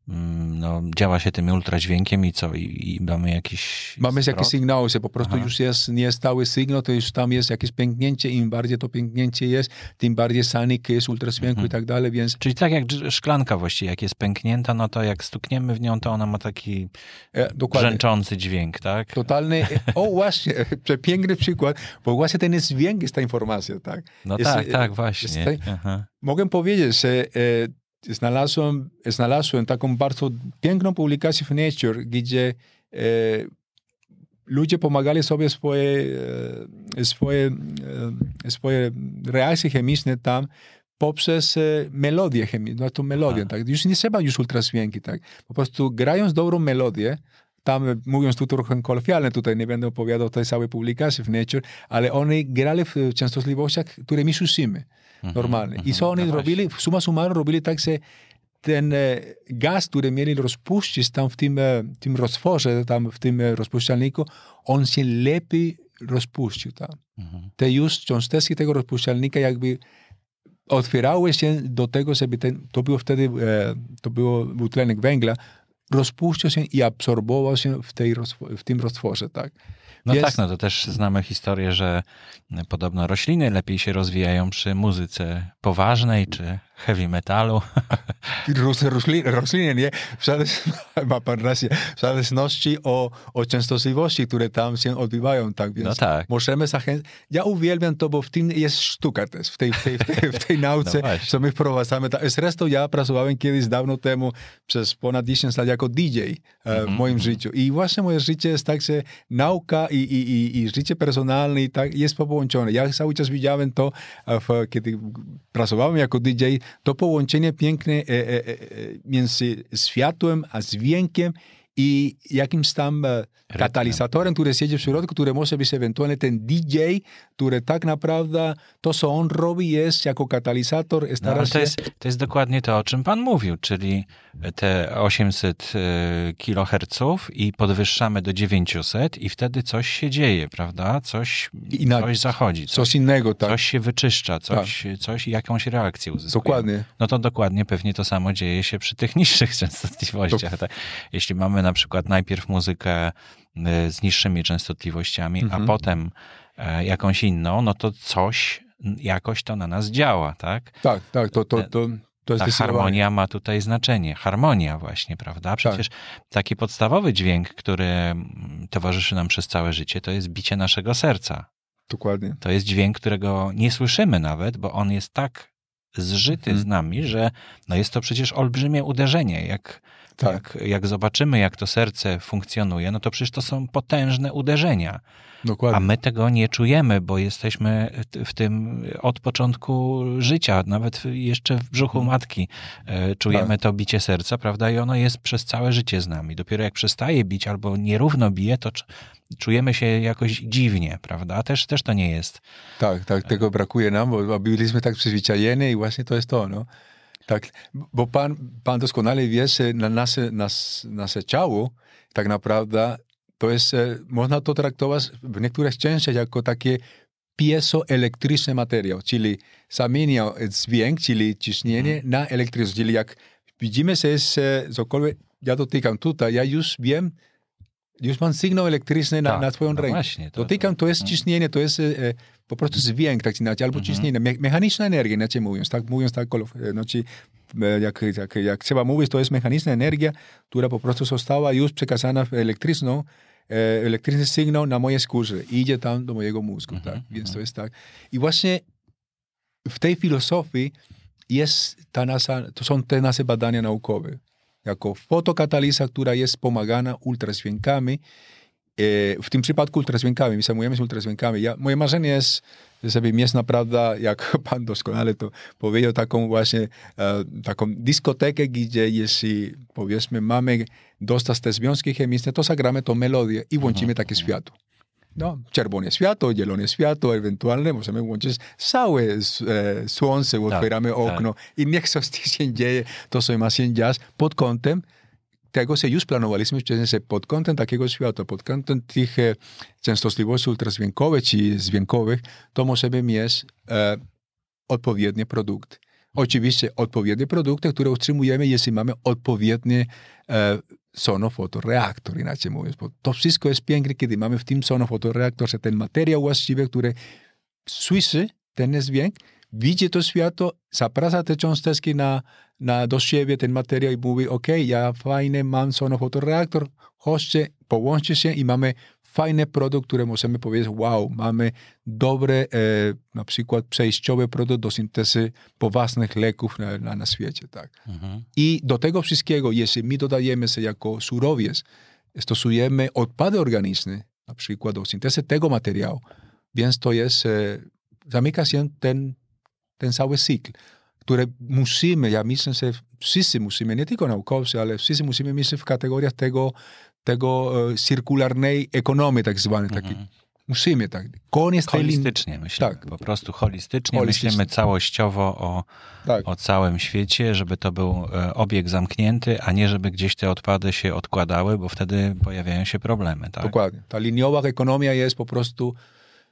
no, działa się tym ultradźwiękiem i co? I, i mamy jakiś Mamy zwrot? jakieś sygnały, że po prostu Aha. już jest niestały sygnał, to już tam jest jakieś pęknięcie, im bardziej to pęknięcie jest, tym bardziej sanik jest ultrasdźwięku mhm. i tak dalej, więc... Czyli tak jak szklanka właściwie, jak jest pęknięta, no to jak stukniemy w nią, to ona ma taki e, brzęczący dźwięk, tak? Totalny, o właśnie, przepiękny przykład, bo właśnie ten dźwięk jest ta informacja, tak? No jest, tak, tak, właśnie. Jest, mogę powiedzieć, że e, Znalazłem, znalazłem taką bardzo piękną publikację w Nature, gdzie e, ludzie pomagali sobie swoje, e, swoje, e, swoje reakcje chemiczne tam poprzez e, melodię chemiczną, to melodię, tak? Już nie trzeba już ultrasdźwięki, tak? Po prostu grając dobrą melodię, tam mówiąc tu trochę kolokwialnie, tutaj nie będę opowiadał tej całej publikacji w Nature, ale oni grali w częstotliwościach, które my słyszymy. Normalnie. I co oni robili? Summa summarum robili tak, że ten e, gaz, który mieli rozpuścić tam w tym, e, tym roztworze, tam w tym e, rozpuszczalniku, on się lepiej rozpuścił tam. Mhm. Te już cząsteczki tego rozpuszczalnika jakby otwierały się do tego, żeby ten, to było wtedy, e, to było dwutlenek węgla, rozpuścił się i absorbował się w, tej, w tym roztworze, tak. No Więc... tak, no to też znamy historię, że podobno rośliny lepiej się rozwijają przy muzyce poważnej czy heavy metalu. Rośliny, rośliny, nie? W zależności, ma pan rację, w zależności o, o częstotliwości, które tam się odbywają, tak więc no tak. możemy zachęcać. Ja uwielbiam to, bo w tym jest sztuka też, w tej, w tej, w tej, w tej nauce, no co my wprowadzamy. Zresztą ja pracowałem kiedyś dawno temu przez ponad dziesięć lat jako D J mm-hmm. w moim życiu i właśnie moje życie jest tak, że nauka i, i, i, i życie personalne i tak jest połączone. Ja cały czas widziałem to, w, kiedy pracowałem jako D J, to połączenie piękne e, e, e, między światłem a dźwiękiem i jakimś tam e, katalizatorem, który siedzi w środku, który może być ewentualnie ten D J, który tak naprawdę to, co on robi, jest jako katalizator. No, ale to, jest, to jest dokładnie to, o czym pan mówił, czyli te osiemset kiloherców i podwyższamy do dziewięćset i wtedy coś się dzieje, prawda? Coś, na, coś zachodzi. Coś, coś innego, tak. Coś się wyczyszcza, coś, tak. coś jakąś reakcję uzyskuje. Dokładnie. No to dokładnie pewnie to samo dzieje się przy tych niższych częstotliwościach. To... Jeśli mamy na przykład najpierw muzykę z niższymi częstotliwościami, mhm. a potem e, jakąś inną, no to coś jakoś to na nas działa, tak? Tak, tak, to, to, to, to jest Ta harmonia ma tutaj znaczenie. Harmonia właśnie, prawda? Przecież tak. taki podstawowy dźwięk, który towarzyszy nam przez całe życie, to jest bicie naszego serca. Dokładnie. To jest dźwięk, którego nie słyszymy nawet, bo on jest tak zżyty mhm. z nami, że no jest to przecież olbrzymie uderzenie. Jak, tak. jak, jak zobaczymy, jak to serce funkcjonuje, no to przecież to są potężne uderzenia. Dokładnie. A my tego nie czujemy, bo jesteśmy w tym od początku życia, nawet jeszcze w brzuchu hmm. matki czujemy tak. to bicie serca, prawda? I ono jest przez całe życie z nami. Dopiero jak przestaje bić albo nierówno bije, to czujemy się jakoś dziwnie, prawda? Też, też to nie jest. Tak, tak, tego brakuje nam, bo byliśmy tak przyzwyczajeni i właśnie to jest to, no. Tak, bo pan, pan doskonale wie, że na nasze, nas, nasze ciało tak naprawdę to jest, można to traktować w niektórych częściach jako takie piezoelektryczny materiał, czyli zamienia dźwięk, czyli ciśnienie mm. na elektryczność. Czyli jak widzimy, że jest cokolwiek, ja dotykam tutaj, ja już wiem, już mam sygnał elektryczny na, tak, na twoją no rękę. Właśnie, to, dotykam, to jest ciśnienie, to jest e, po prostu dźwięk, tak inaczej, albo mm-hmm. ciśnienie, me, mechaniczna energia, inaczej mówiąc, tak mówiąc tak, znaczy, jak, jak, jak trzeba mówić, to jest mechaniczna energia, która po prostu została już przekazana w elektryczną, elektryczny sygnał na moje skórze i idzie tam do mojego mózgu, mm-hmm, tak? Więc mm-hmm. to jest tak. I właśnie w tej filozofii jest ta nasza, to są te nasze badania naukowe. Jako fotokataliza, która jest wspomagana ultradźwiękami, w tym przypadku ultradźwiękami, my zajmujemy się ultradźwiękami. Ja, moje marzenie jest, żeby mieć naprawdę, jak pan doskonale to powiedział, taką właśnie e, taką dyskotekę, gdzie jeśli powiedzmy mamy dostać te związki chemiczne, to zagramy tą melodię i włączymy takie światło. No, czerwone światło, zielone światło, ewentualnie możemy włączyć całe e, słońce, tak, otwieramy okno tak. i niech coś się dzieje, to co ma się dziać pod kątem tego, że już planowaliśmy wcześniej, pod kątem takiego światła, pod kątem tych e, częstotliwości ultradźwiękowych czy dźwiękowych, to możemy mieć e, odpowiednie produkty. Oczywiście odpowiednie produkty, które utrzymujemy, jeśli mamy odpowiednie e, sonofotoreaktor, inaczej mówiąc. Bo to wszystko jest piękne, kiedy mamy w tym sonofotoreaktorze ten materiał właściwy, który słyszy ten dźwięk, widzi to światło, zaprasza te cząsteczki na, na, do siebie, ten materiał i mówi, ok, ja fajnie mam sonofotoreaktor, chodźcie, połączcie się i mamy fajny produkt, który możemy powiedzieć, wow, mamy dobre, e, na przykład przejściowy produkt do syntezy poważnych leków na, na, na świecie. Tak. Mhm. I do tego wszystkiego, jeśli my dodajemy się jako surowiec, stosujemy odpady organiczne, na przykład do syntezy tego materiału, więc to jest, e, zamyka się ten, ten cały cykl, który musimy, ja myślę, że wszyscy musimy, nie tylko naukowcy, ale wszyscy musimy myśleć w kategoriach tego, tego e, cirkularnej ekonomii tak zwanej. Mm-hmm. Musimy tak. Koniec holistycznie tej... myślimy. Tak. Po prostu holistycznie, holistycznie. Myślimy całościowo o, tak. o całym świecie, żeby to był e, obieg zamknięty, a nie żeby gdzieś te odpady się odkładały, bo wtedy pojawiają się problemy. Tak? Dokładnie. Ta liniowa ekonomia jest po prostu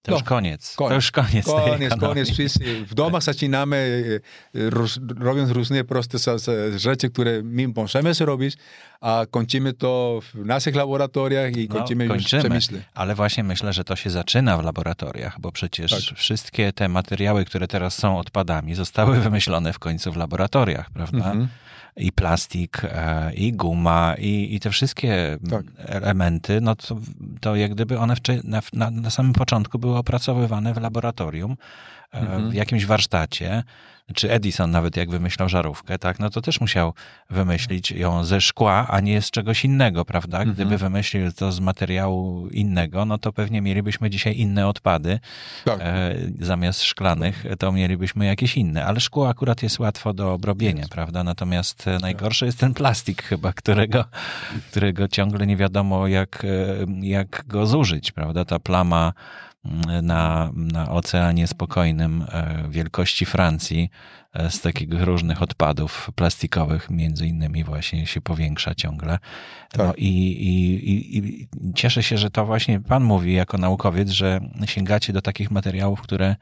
To już No, koniec. koniec. To już koniec. Koniec, koniec. Wszyscy w domach zaczynamy roz, robiąc różne proste rzeczy, które my możemy zrobić, a kończymy to w naszych laboratoriach i kończymy, no, już w kończymy, przemyśle. Ale właśnie myślę, że to się zaczyna w laboratoriach, bo przecież tak. wszystkie te materiały, które teraz są odpadami, zostały wymyślone w końcu w laboratoriach, prawda? Mhm. I plastik, i guma, i, i te wszystkie tak. elementy, no to, to jak gdyby one na, na, na samym początku były opracowywane w laboratorium, mhm. w jakimś warsztacie, czy Edison nawet jak wymyślał żarówkę, tak, no to też musiał wymyślić ją ze szkła, a nie z czegoś innego, prawda? Gdyby mhm. wymyślił to z materiału innego, no to pewnie mielibyśmy dzisiaj inne odpady. Tak. E, zamiast szklanych, to mielibyśmy jakieś inne. Ale szkło akurat jest łatwo do obrobienia, jest. prawda? Natomiast tak. najgorszy jest ten plastik chyba, którego, którego ciągle nie wiadomo jak, jak go zużyć, prawda? Ta plama na, na Oceanie Spokojnym wielkości Francji z takich różnych odpadów plastikowych, między innymi właśnie się powiększa ciągle. Tak. No i, i, i, i cieszę się, że to właśnie pan mówi jako naukowiec, że sięgacie do takich materiałów, które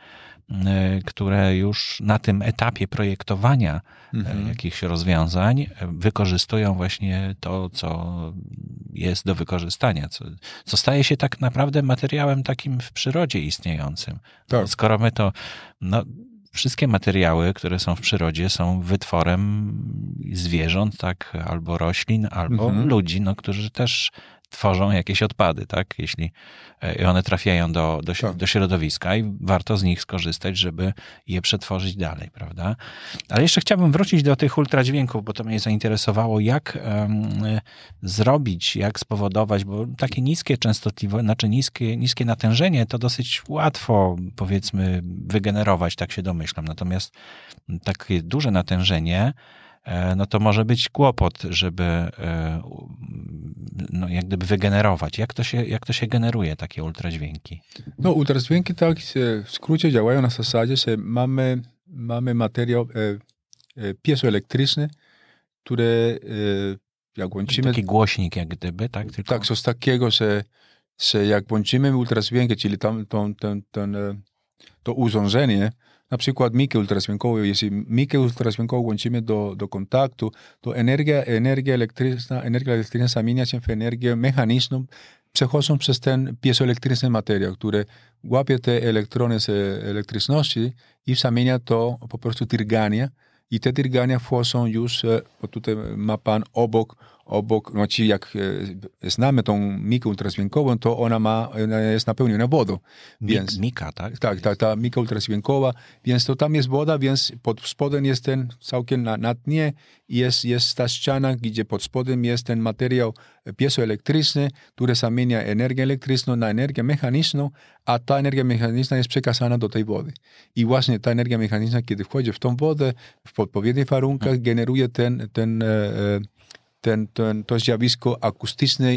które już na tym etapie projektowania mhm. jakichś rozwiązań wykorzystują właśnie to, co jest do wykorzystania, co, co staje się tak naprawdę materiałem takim w przyrodzie istniejącym. Tak. No, skoro my to, no, wszystkie materiały, które są w przyrodzie, są wytworem zwierząt, tak, albo roślin, albo mhm. ludzi, no, którzy też tworzą jakieś odpady, tak? Jeśli one trafiają do, do, tak. do środowiska i warto z nich skorzystać, żeby je przetworzyć dalej, prawda? Ale jeszcze chciałbym wrócić do tych ultradźwięków, bo to mnie zainteresowało, jak um, zrobić, jak spowodować, bo takie niskie częstotliwości, znaczy niskie, niskie natężenie to dosyć łatwo, powiedzmy, wygenerować, tak się domyślam. Natomiast takie duże natężenie no to może być kłopot, żeby no, jak gdyby wygenerować. Jak to się, jak to się generuje, takie ultradźwięki? No, ultradźwięki tak w skrócie działają na zasadzie, że mamy, mamy materiał e, piezoelektryczny, który e, jak łączymy... Taki głośnik jak gdyby, tak? Tylko... Tak, coś takiego, że, że jak łączymy ultradźwięki, czyli tam, tą, ten, ten, to urządzenie, na przykład mikę ultradźwiękową, jeśli mikę ultradźwiękową łączymy do, do kontaktu, to energia, energia elektryczna, energia elektryczna zamienia się w energię mechaniczną, przechodząc przez ten piezoelektryczny materiał, który łapie te elektrony z elektryczności i zamienia to po prostu tyrgania i te tyrgania wchodzą już, bo tutaj ma pan obok, obok, znaczy jak znamy tą mikę ultradźwiękową, to ona ma, ona jest napełniona wodą. Więc, Mika, tak? Tak, ta, ta mika ultradźwiękowa, więc to tam jest woda, więc pod spodem jest ten całkiem na, na dnie i jest, jest ta ściana, gdzie pod spodem jest ten materiał piezoelektryczny, który zamienia energię elektryczną na energię mechaniczną, a ta energia mechaniczna jest przekazana do tej wody. I właśnie ta energia mechaniczna, kiedy wchodzi w tą wodę, w odpowiednich warunkach, hmm. generuje ten, ten, ten, ten, to zjawisko akustycznej,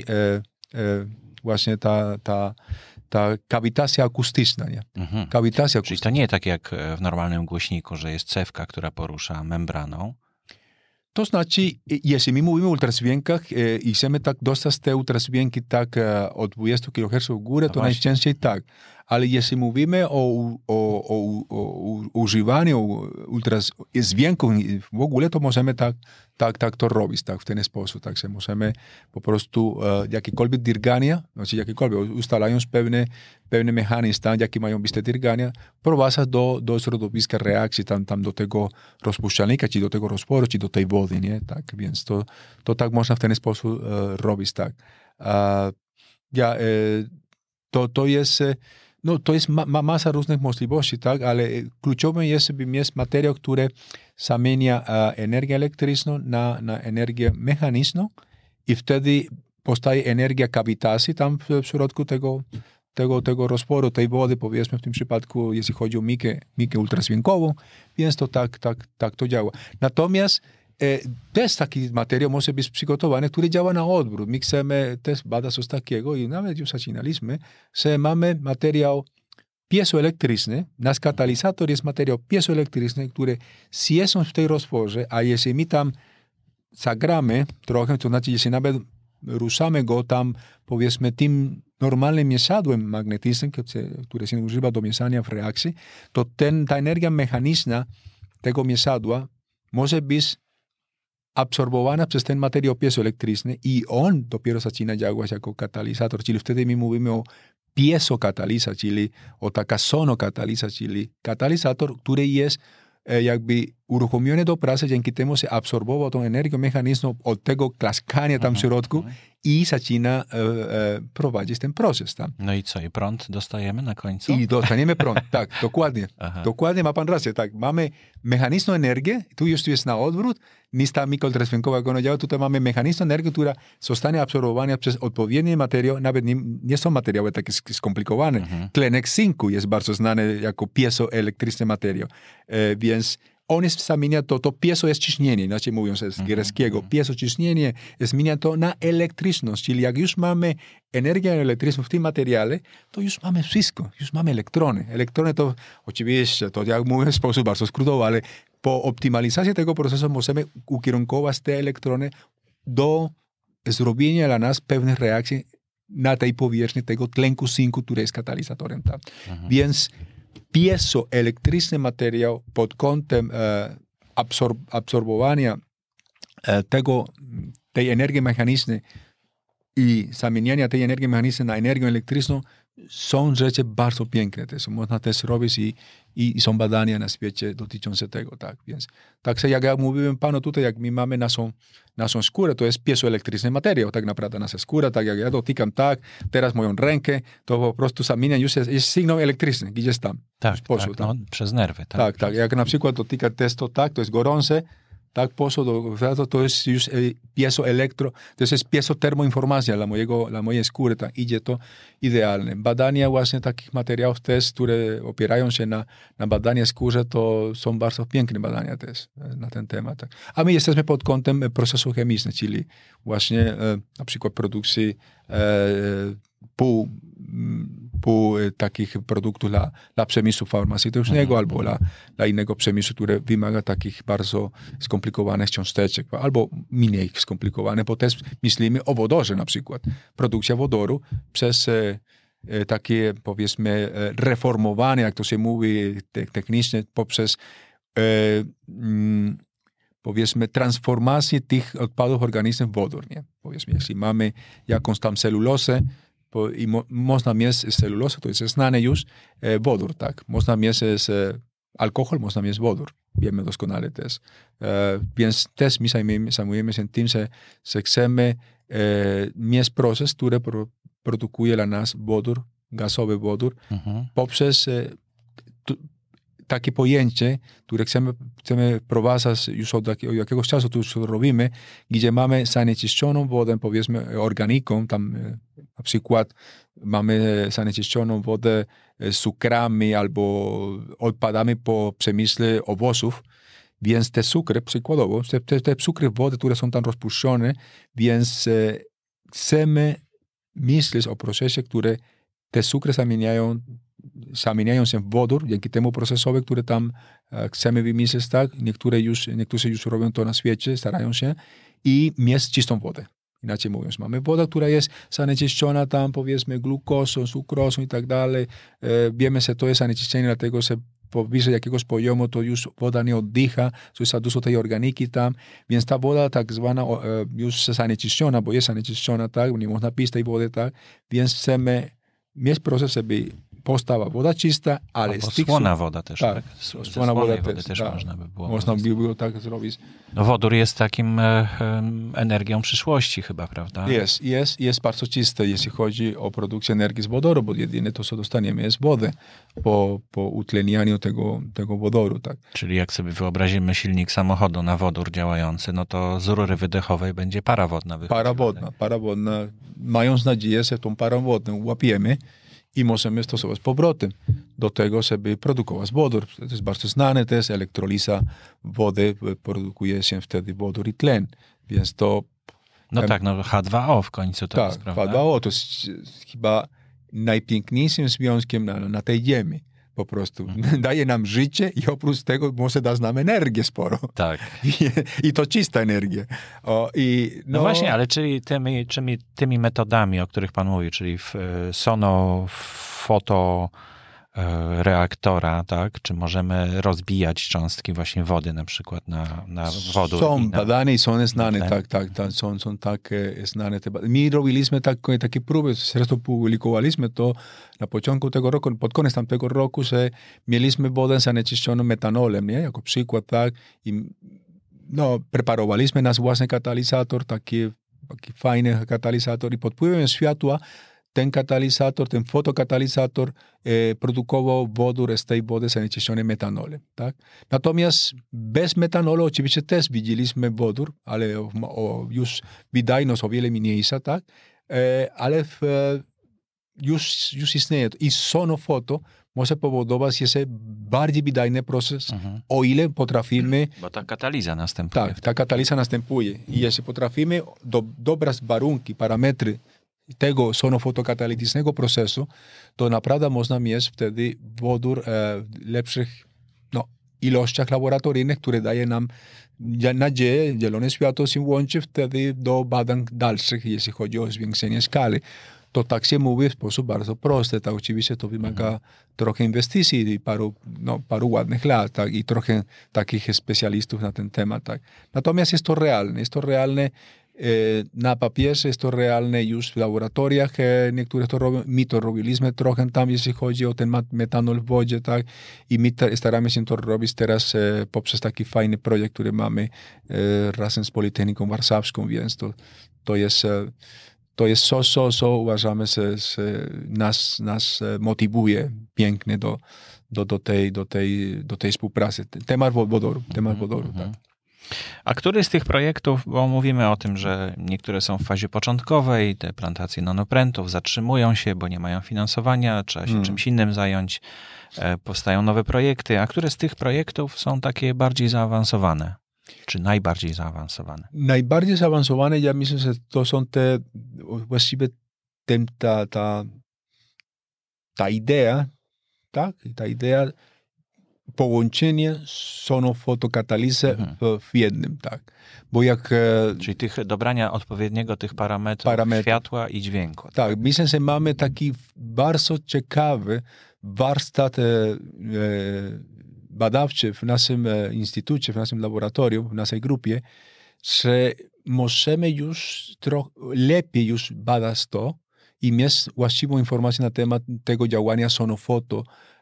właśnie ta, ta, ta kawitacja akustyczna. Nie? Mhm. Kawitacja Czyli to nie tak jak w normalnym głośniku, że jest cewka, która porusza membraną. To znaczy, jeśli my mówimy o ultradźwiękach e, i chcemy tak dostać te ultradźwięki tak e, od dwudziestu kiloherców w górę, no to właśnie. Najczęściej tak. Ale jeśli mówimy o, o, o, o używaniu ultradźwięków w ogóle, to możemy tak, tak, tak to robić, tak, w ten sposób. Tak, że możemy po prostu e, jakiekolwiek dirgania, znaczy jakiekolwiek, ustalając pewne, pewne mechanizmy, tam, jakie mają być te dirgania, prowadzać do, do środowiska reakcji, tam, tam do tego rozpuszczalnika, czy do tego rozporu, czy do tej wody, nie? Tak, więc to, to tak można w ten sposób e, robić, tak. A, ja, e, to, to jest... E, No, to jest ma, ma masa różnych możliwości, tak? Ale kluczowym jest, żeby mieć materiał, który zamienia uh, energię elektryczną na, na energię mechaniczną i wtedy powstaje energia kawitacji tam w, w środku tego, tego, tego rozporu, tej wody, powiedzmy w tym przypadku, jeśli chodzi o mikę, mikę ultradźwiękową, więc to tak, tak, tak to działa. Natomiast e, też taki materiał może być przygotowany, który działa na odwrót. My chcemy też badać coś takiego i nawet już zaczynaliśmy, że mamy materiał piezoelektryczny, nasz katalizator jest materiał piezoelektryczny, który jest w tej rozporze, a jeśli my tam zagramy trochę, to znaczy jeśli nawet ruszamy go tam, powiedzmy, tym normalnym mieszadłem magnetycznym, które się używa do mieszania w reakcji, to ten, ta energia mechaniczna tego mieszadła może być absorbowana przez ten materiał piezoelektryczny i on dopiero zaczyna działać jako katalizator, czyli wtedy my mówimy o piezokataliza, czyli o taka sonokataliza, czyli katalizator, który jest e, jakby uruchomiony do pracy, dzięki temu się absorbował tą energię mechaniczną od tego klaskania tam w środku i zaczyna e, e, prowadzić ten proces tam. No i co, i prąd dostajemy na końcu? I dostaniemy prąd, tak, dokładnie. Aha. Dokładnie ma pan rację, tak. Mamy mechaniczną energię, tu już jest na odwrót, niż ta mikrodźwiękowa, jak ona działa, tutaj mamy mechaniczną energię, która zostanie absorbowana przez odpowiedni materiał, nawet nie, nie są materiały takie skomplikowane. Mhm. Tlenek cynku jest bardzo znany jako piezoelektryczny materiał, e, więc on jest zamienia to, to piezo jest ciśnienie, inaczej mówiąc z greckiego. Piezo ciśnienie zmienia to na elektryczność, czyli jak już mamy energię elektryczną w tym materiale, to już mamy wszystko, już mamy elektrony. Elektrony to oczywiście, to jak mówię w sposób bardzo skrótowy, ale po optymalizacji tego procesu możemy ukierunkować te elektrony do zrobienia dla nas pewnych reakcji na tej powierzchni tego tlenku cynku, który jest katalizatorem tam. Mhm. Więc piezoelektryczny materiał pod kątem e, absorb, absorbowania e, tego, tej energii mechanicznej i zamieniania tej energii mechanicznej na energię elektryczną są rzeczy bardzo piękne. Też można też robić i, i, i są badania na świecie dotyczące tego. Tak, więc tak jak ja mówiłem panu tutaj, jak my mamy naszą, naszą skórę, to jest piezoelektryczny materiał, tak naprawdę nasza skóra, tak jak ja dotykam tak, teraz moją rękę, to po prostu zamienia, już jest, jest sygnał elektryczny, gdzieś tam. Tak, sposób, tak, no, przez nerwy. Tak, tak, tak. Jak na przykład dotyka testo tak, to jest gorące, tak, poso do, to jest już piezoelektro, to jest piezotermoinformacja dla, mojego, dla mojej skóry, tak, idzie to idealne. Badania właśnie takich materiałów też, które opierają się na, na badania skórze, to są bardzo piękne badania też na ten temat. Tak. A my jesteśmy pod kątem procesu chemicznego, czyli właśnie e, na przykład produkcji e, pół pół takich produktów dla, dla przemysłu farmaceutycznego albo dla, dla innego przemysłu, który wymaga takich bardzo skomplikowanych cząsteczek, albo mniej skomplikowane, bo też myślimy o wodorze na przykład. Produkcja wodoru przez e, e, takie, powiedzmy, e, reformowanie, jak to się mówi te, technicznie, poprzez e, mm, powiedzmy, transformację tych odpadów organicznych w wodór. Nie? Powiedzmy, jeśli mamy jakąś tam celulozę, po, i mo, można mieć celulozę, to jest znane już, e, wodór, tak. Można mieć e, alkohol, można mieć wodór. Wiemy doskonale też. E, więc też my zajmujemy, zajmujemy się tym, że, że chcemy e, mieć proces, który pro, produkuje dla nas wodór, gazowy wodór, mhm. poprzez e, tu, takie pojęcie, które chcemy, chcemy wprowadzać już od, od jakiegoś czasu, to już robimy, gdzie mamy zanieczyszczoną wodę, powiedzmy, organiką, tam na przykład mamy zanieczyszczoną wodę z cukrami albo odpadami po przemyśle owoców, więc te cukry, przykładowo, te, te, te cukry wody, które są tam rozpuszczone, więc e, chcemy myśleć o procesie, który te cukry zamieniają zamieniają się w wodór, dzięki temu procesowi, który tam e, chcemy wymyślić, tak? Niektóre już, niektórzy już robią to na świecie, starają się i mieć czystą wodę. Inaczej mówiąc, mamy wodę, która jest zanieczyszczona tam, powiedzmy, glukozą, sukrosą i tak dalej. E, wiemy, że to jest zanieczyszczenie, dlatego że powyżej jakiegoś poziomu to już woda nie oddycha, to jest za dużo tej organiki tam, więc ta woda tak zwana e, już zanieczyszczona, bo jest zanieczyszczona, tak? Nie można pić tej wody, tak? Więc chcemy mieć proces, żeby powstała woda czysta, ale Albo słona woda też, tak? tak? Słona woda wody też, też tak. można by było. Można by było tak zrobić. No wodór jest takim e, e, energią przyszłości chyba, prawda? Jest, jest, jest bardzo czyste, jeśli chodzi o produkcję energii z wodoru, bo jedyne to, co dostaniemy, jest wodę po, po utlenianiu tego, tego wodoru, tak? Czyli jak sobie wyobrazimy silnik samochodu na wodór działający, no to z rury wydechowej będzie para wodna wychodzi. Para wodna, para wodna. Mając nadzieję, że tą parą wodną łapiemy i możemy stosować z powrotem do tego, żeby produkować wodór. To jest bardzo znane też, elektroliza wody, produkuje się wtedy wodór i tlen, więc to... No em, tak, no H dwa O w końcu to tak, jest, prawda? H dwa O to jest chyba najpiękniejszym związkiem na, na tej ziemi. po prostu. Mhm. Daje nam życie i oprócz tego może dać nam energię sporo. Tak. I, i to czysta energia. O, i, no... no właśnie, ale czyli tymi, tymi, tymi metodami, o których pan mówi, czyli w, sono, foto, reaktora, tak? Czy możemy rozbijać cząstki właśnie wody na przykład na, na wodór? Są na, badane i są znane, na tak, tak, tak, są, są tak znane. My robiliśmy tak, takie próby, zresztą publikowaliśmy to na początku tego roku, pod koniec tamtego roku, że mieliśmy wodę zanieczyszczoną metanolem, nie? Jako przykład, tak? I no, preparowaliśmy nasz własny katalizator, taki, taki fajny katalizator i pod wpływem światła ten katalizator, ten fotokatalizator e, produkował wodór z tej wody zanieczyszczonej metanolem. Tak? Natomiast bez metanolu oczywiście też widzieliśmy wodór, ale o, o, już wydajność o wiele mniejsza, tak? E, ale w, już, już istnieje. I sonofoto może powodować jeszcze bardziej wydajny proces, mhm. o ile potrafimy... Bo ta kataliza następuje. Tak, ta kataliza następuje. I jeśli potrafimy do, dobrać warunki, parametry tego sonofotokatalitycznego procesu, to naprawdę można mieć wtedy wodór e, w lepszych no, ilościach laboratoryjnych, które daje nam nadzieję, zielone światło się łączy wtedy do badań dalszych, jeśli chodzi o zwiększenie skali. To tak się mówi w sposób bardzo prosty. Tak, oczywiście to wymaga mhm. trochę inwestycji i paru, no, paru ładnych lat, tak, i trochę takich specjalistów na ten temat. Tak. Natomiast jest to realne. Jest to realne na papierze, jest to realne już w laboratoriach. Niektóre to robią, my to robiliśmy trochę tam, jeśli chodzi o ten metanol w wodzie, tak? I my staramy się to robić teraz poprzez taki fajny projekt, który mamy razem z Politechniką Warszawską, więc to, to jest to jest co, co, co uważamy, że, że nas, nas motywuje pięknie do, do, do, tej, do, tej, do tej współpracy. Temat wodoru, temat wodoru, mm-hmm. tak. A który z tych projektów, bo mówimy o tym, że niektóre są w fazie początkowej, te plantacje nanoprętów zatrzymują się, bo nie mają finansowania, trzeba się hmm. czymś innym zająć, e, powstają nowe projekty, a które z tych projektów są takie bardziej zaawansowane? Czy najbardziej zaawansowane? Najbardziej zaawansowane, ja myślę, że to są te, właściwie ten, ta, ta, ta idea, tak? Ta idea połączenie sonofotokatalizy mhm. w, w jednym, tak. Bo jak... Czyli tych, dobrania odpowiedniego tych parametrów, parametrów światła i dźwięku. Tak, tak. Myślę, że mamy taki bardzo ciekawy warsztat e, e, badawczy w naszym e, instytucie, w naszym laboratorium, w naszej grupie, że możemy już trochę lepiej już badać to i mieć właściwą informację na temat tego działania sonofoto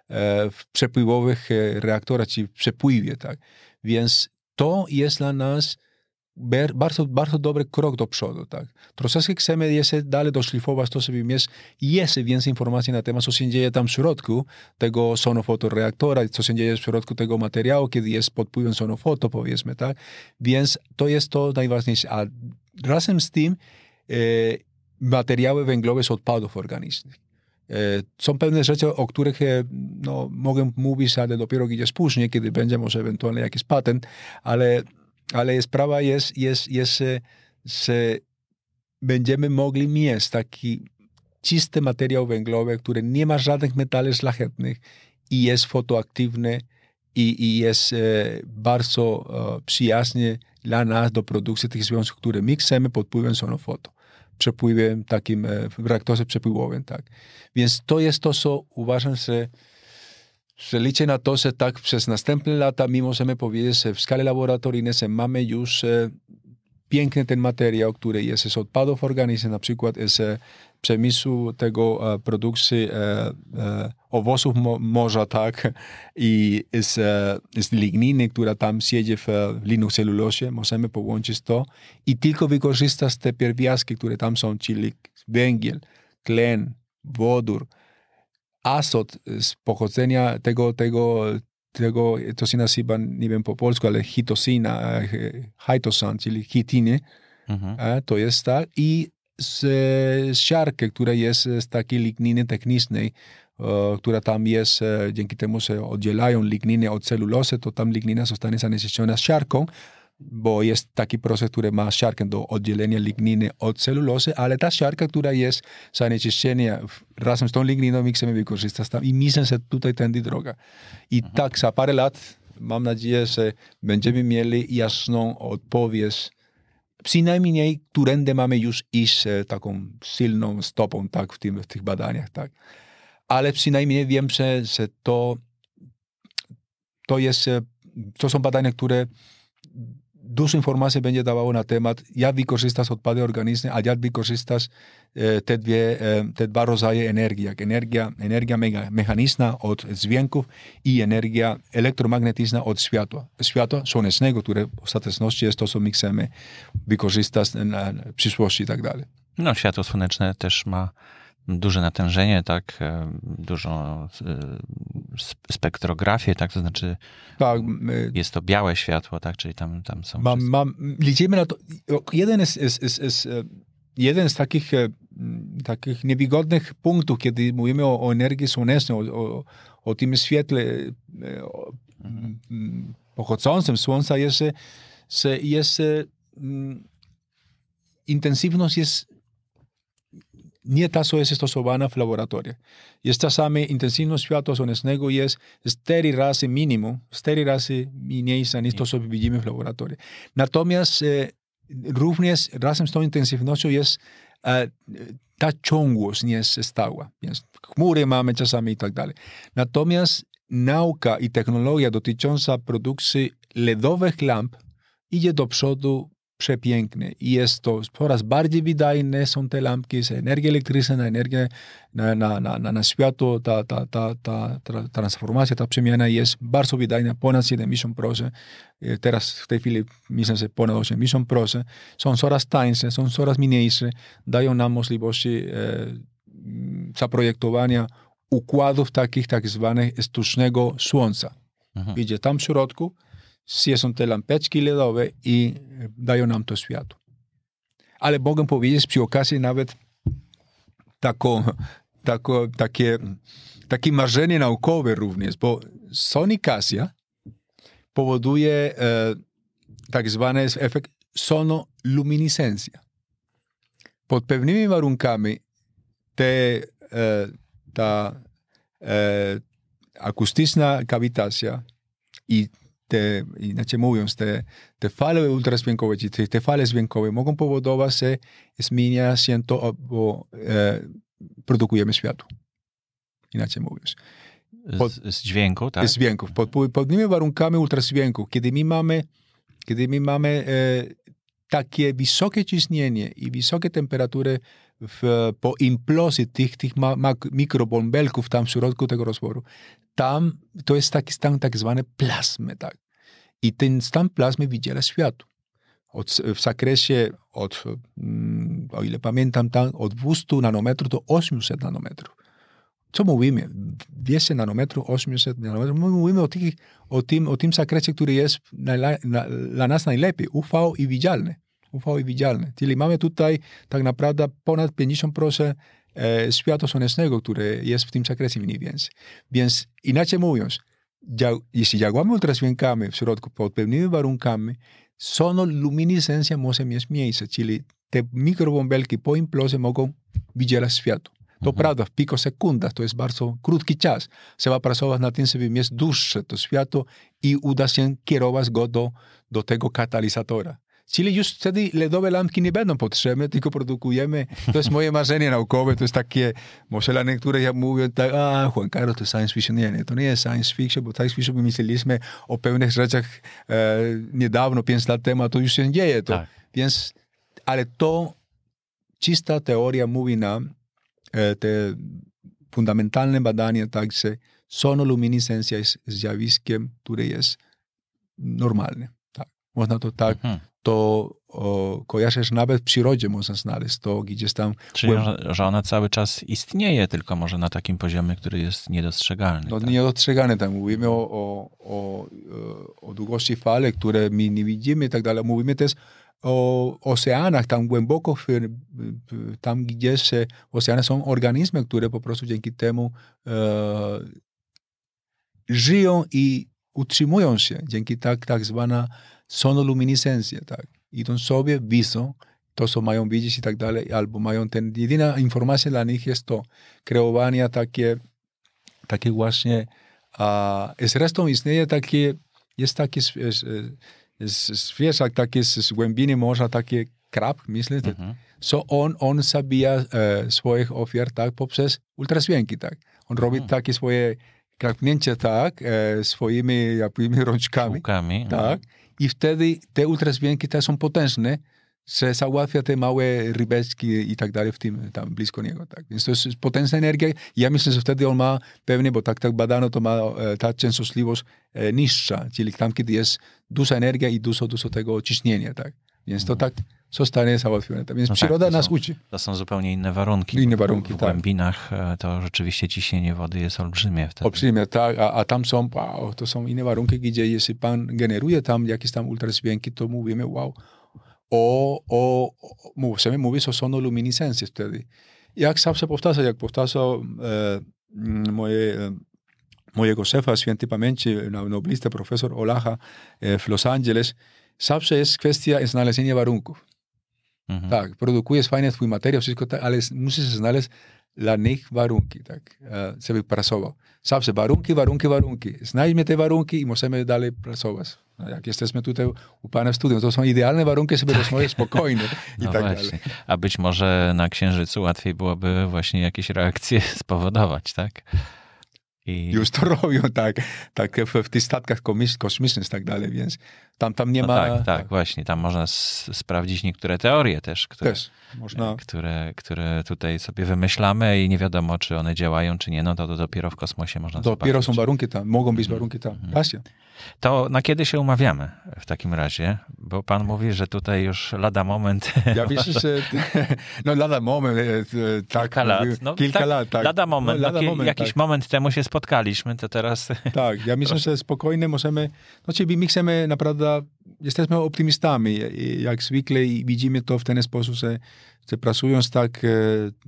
w przepływowych reaktorach, czyli w przepływie, tak. Więc to jest dla nas bardzo, bardzo dobry krok do przodu, tak. Troszeczkę chcemy jeszcze dalej doszlifować to, żeby mieć jeszcze więcej informacji na temat, co się dzieje tam w środku tego sonofotoreaktora, co się dzieje w środku tego materiału, kiedy jest pod wpływem sonofoto, powiedzmy, tak. Więc to jest to najważniejsze. A razem z tym e, materiały węglowe z odpadów organicznych. Są pewne rzeczy, o których no, mogę mówić, ale dopiero gdzieś później, kiedy będzie może ewentualnie jakiś patent, ale, ale sprawa jest, jest, jest, że będziemy mogli mieć taki czysty materiał węglowy, który nie ma żadnych metali szlachetnych i jest fotoaktywny i, i jest e, bardzo e, przyjazny dla nas do produkcji tych związków, które my chcemy pod wpływem sonofoto. Przepływem takim, w reaktorze przepływowym, tak. Więc to jest to, co uważam, że, że liczę na to, że tak przez następne lata my możemy powiedzieć, że w skali laboratoryjnej że mamy już e, piękny ten materiał, który jest z odpadów organicznych, na przykład z przemysłu tego e, produkcji e, e, owoców mo, morza, tak, i z, e, z ligniny, która tam siedzi w, w linocelulozie, możemy połączyć to i tylko wykorzystać te pierwiastki, które tam są, czyli węgiel, tlen, wodór, azot z pochodzenia tego, tego, tego, to się nazywa, nie wiem po polsku, ale chitosyna, chitosan, czyli chitiny, mhm. to jest tak, i z, z siarki, która jest z takiej ligniny technicznej, e, która tam jest, e, dzięki temu, że oddzielają ligninę od celulozy, to tam lignina zostanie zanieczyszczona z siarką, bo jest taki proces, który ma siarkę do oddzielenia ligniny od celulozy, ale ta siarka, która jest zanieczyszczenia razem z tą ligniną, my chcemy wykorzystać tam i myślę, że tutaj tędy droga. I mhm. tak za parę lat mam nadzieję, że będziemy mieli jasną odpowiedź, przynajmniej którędy mamy już iść taką silną stopą tak, w, tym, w tych badaniach. Tak. Ale przynajmniej wiem, że, że to, to, jest, to są badania, które dużo informacji będzie dawało na temat, jak wykorzystasz odpady organiczne, a jak wykorzystasz te, dwie, te dwa rodzaje energii, jak energia, energia mechaniczna od dźwięków i energia elektromagnetyczna od światła. Światła słonecznego, które w ostateczności jest to, co my chcemy wykorzystać na przyszłości i tak dalej. No, światło słoneczne też ma duże natężenie, tak, dużą spektrografię, tak, to znaczy tak, my, jest to białe światło, tak, czyli tam, tam są... Mam, mam, liczymy na to, jeden jest, jest, jest, jest jeden z takich, takich niewygodnych punktów, kiedy mówimy o, o energii słonecznej, o, o, o tym świetle o, mhm. pochodzącym z Słońca jest, że jest intensywność jest nie ta, co jest stosowana w laboratoriach. Jest czasami intensywność światła słonecznego jest cztery razy minimum, cztery razy mniejsza niż to, co widzimy w laboratoriach. Natomiast e, również razem z tą intensywnością jest e, ta ciągłość nie jest stała. Więc chmury mamy czasami i tak dalej. Natomiast nauka i technologia dotycząca produkcji LEDowych lamp idzie do przodu przepiękne i jest to coraz bardziej wydajne są te lampki, jest energia elektryczna, na energię, na, na, na, na światło, ta, ta, ta, ta, ta transformacja, ta przemiana jest bardzo wydajna, ponad siedemdziesiąt procent. Teraz w tej chwili myślę, że ponad osiemdziesiąt procent. Są coraz tańsze, są coraz mniejsze, dają nam możliwości e, zaprojektowania układów takich tak zwanych sztucznego słońca. Mhm. Idzie tam w środku, są te lampeczki LEDowe i dają nam to światło. Ale mogę powiedzieć przy okazji nawet tako, tako, takie, takie marzenie naukowe również, bo sonikacja powoduje e, tak zwany efekt sonoluminescencja. Pod pewnymi warunkami te, e, ta e, akustyczna kawitacja i te, inaczej mówiąc, te, te fale ultradźwiękowe, czy te, te fale dźwiękowe mogą powodować, że zmienia się to, bo e, produkujemy światło. Inaczej mówiąc. Pod, z, z dźwięku, tak? Z dźwięków. Pod, pod pewnymi warunkami ultradźwięku, kiedy my mamy, kiedy my mamy e, takie wysokie ciśnienie i wysokie temperatury w, po implozji tych, tych ma, ma, mikrobąbelków tam w środku tego rozworu, tam to jest taki stan tak zwany plazmy, tak. I ten stan plazmy wydziela światło. Od, w zakresie od, mm, o ile pamiętam, tam od dwieście nanometrów do osiemset nanometrów. Co mówimy? dwieście nanometrów, osiemset nanometrów. My mówimy o, tych, o, tym, o tym zakresie, który jest na, na, dla nas najlepiej. U V i widzialny. U V i widzialny. Czyli mamy tutaj tak naprawdę ponad pięćdziesiąt procent e, światła słonecznego, które jest w tym zakresie mniej więcej. Więc inaczej mówiąc, ja, jeśli działamy ultradźwiękami w środku pod pewnymi warunkami, sonoluminescencja może mieć miejsce, czyli te mikrobąbelki po implozji mogą wydzielać światło. To mhm. prawda, w pikosekundach to jest bardzo krótki czas. Trzeba pracować nad tym, żeby mieć dłuższe to światło i uda się kierować go do, do tego katalizatora. Czyli już wtedy LEDowe lampki nie będą potrzebne, tylko produkujemy. To jest moje marzenie naukowe, to jest takie, może dla niektórych jak mówią, tak, a Juan Carlos to jest science fiction. Nie, nie, to nie jest science fiction, bo science fiction myśleliśmy o pewnych rzeczach e, niedawno, pięć lat temu, a to już się dzieje. To. Tak. Więc, ale to czysta teoria mówi nam, e, te fundamentalne badania, także sonoluminescencja jest zjawiskiem, które jest normalne. Tak. Można to tak mhm. to o, kojarzysz nawet w przyrodzie można znaleźć to gdzieś tam. Czyli, że, że ona cały czas istnieje, tylko może na takim poziomie, który jest niedostrzegalny. No, tak? Niedostrzegalny, tam mówimy o, o, o, o długości fali, które my nie widzimy i tak dalej. Mówimy też o oceanach, tam głęboko, w, tam gdzieś oceany są organizmy, które po prostu dzięki temu e, żyją i utrzymują się dzięki tak, tak zwana sonoluminescencję, tak. Idą sobie, widzą, to co mają widzieć i tak dalej, albo mają ten, jedyna informacja dla nich jest to kreowanie takie, takie właśnie, a zresztą istnieje takie, jest taki zwierzak, takie z głębiny morza, takie krab, myślę, mhm. co on, on zabija e, swoich ofiar, tak, poprzez ultradźwięki, tak. On robi mhm. takie swoje krapnięcie, tak, e, swoimi jakbymi rączkami, Szukami, tak, mhm. i wtedy te ultradźwięki te są potężne, że załatwia te małe rybeczki i tak dalej w tym, tam blisko niego, tak. Więc to jest potężna energia. Ja myślę, że wtedy on ma pewnie, bo tak, tak badano, to ma e, ta częstotliwość e, niższa, czyli tam, kiedy jest duża energia i dużo, dużo tego ciśnienia, tak. Więc to tak zostanie załatwione. Więc no przyroda tak, nas są, uczy. To są zupełnie inne warunki. Inne warunki, w, w tak. głębinach to rzeczywiście ciśnienie wody jest olbrzymie wtedy. Olbrzymie, tak. A, a tam są, wow, to są inne warunki, gdzie jeśli pan generuje tam jakieś tam ultradźwięki, to mówimy, wow, o, o, o możemy mówić o sonoluminescencji wtedy. Jak zawsze powtarzam, jak powtarzał e, moje, e, mojego szefa świętej pamięci, noblista profesor Olaha e, w Los Angeles, zawsze jest kwestia znalezienia warunków. Mhm. Tak, produkujesz fajny twój materiał, wszystko tak, ale musisz znaleźć dla nich warunki, tak, e, żeby pracował. Zawsze warunki, warunki, warunki. Znajdźmy te warunki i możemy dalej pracować. Jak jesteśmy tutaj u pana w studium, to są idealne warunki, żeby rozmawiać spokojnie i no tak właśnie. dalej. A być może na Księżycu łatwiej byłoby właśnie jakieś reakcje spowodować, tak? I... Już to robią, tak, tak w, w tych statkach kosmicznych i tak dalej, więc tam, tam nie no ma... Tak, tak, tak, właśnie, tam można s- sprawdzić niektóre teorie też, które, też można... które, które tutaj sobie wymyślamy i nie wiadomo, czy one działają, czy nie, no to, to dopiero w kosmosie można Dopiero zobaczyć. Dopiero są warunki tam, mogą być warunki tam, mm. właśnie. To na kiedy się umawiamy w takim razie? Bo pan mówi, że tutaj już lada moment... Ja myślę, że... No lada moment, tak. Kilka lat. No, kilka tak, lat, tak. Lada moment. No, lada no, moment jakiś tak. moment temu się spotkaliśmy, to teraz... Tak, ja myślę, że spokojnie możemy... No czyli my chcemy naprawdę... Jesteśmy optymistami, jak zwykle i widzimy to w ten sposób, że, że pracując tak e,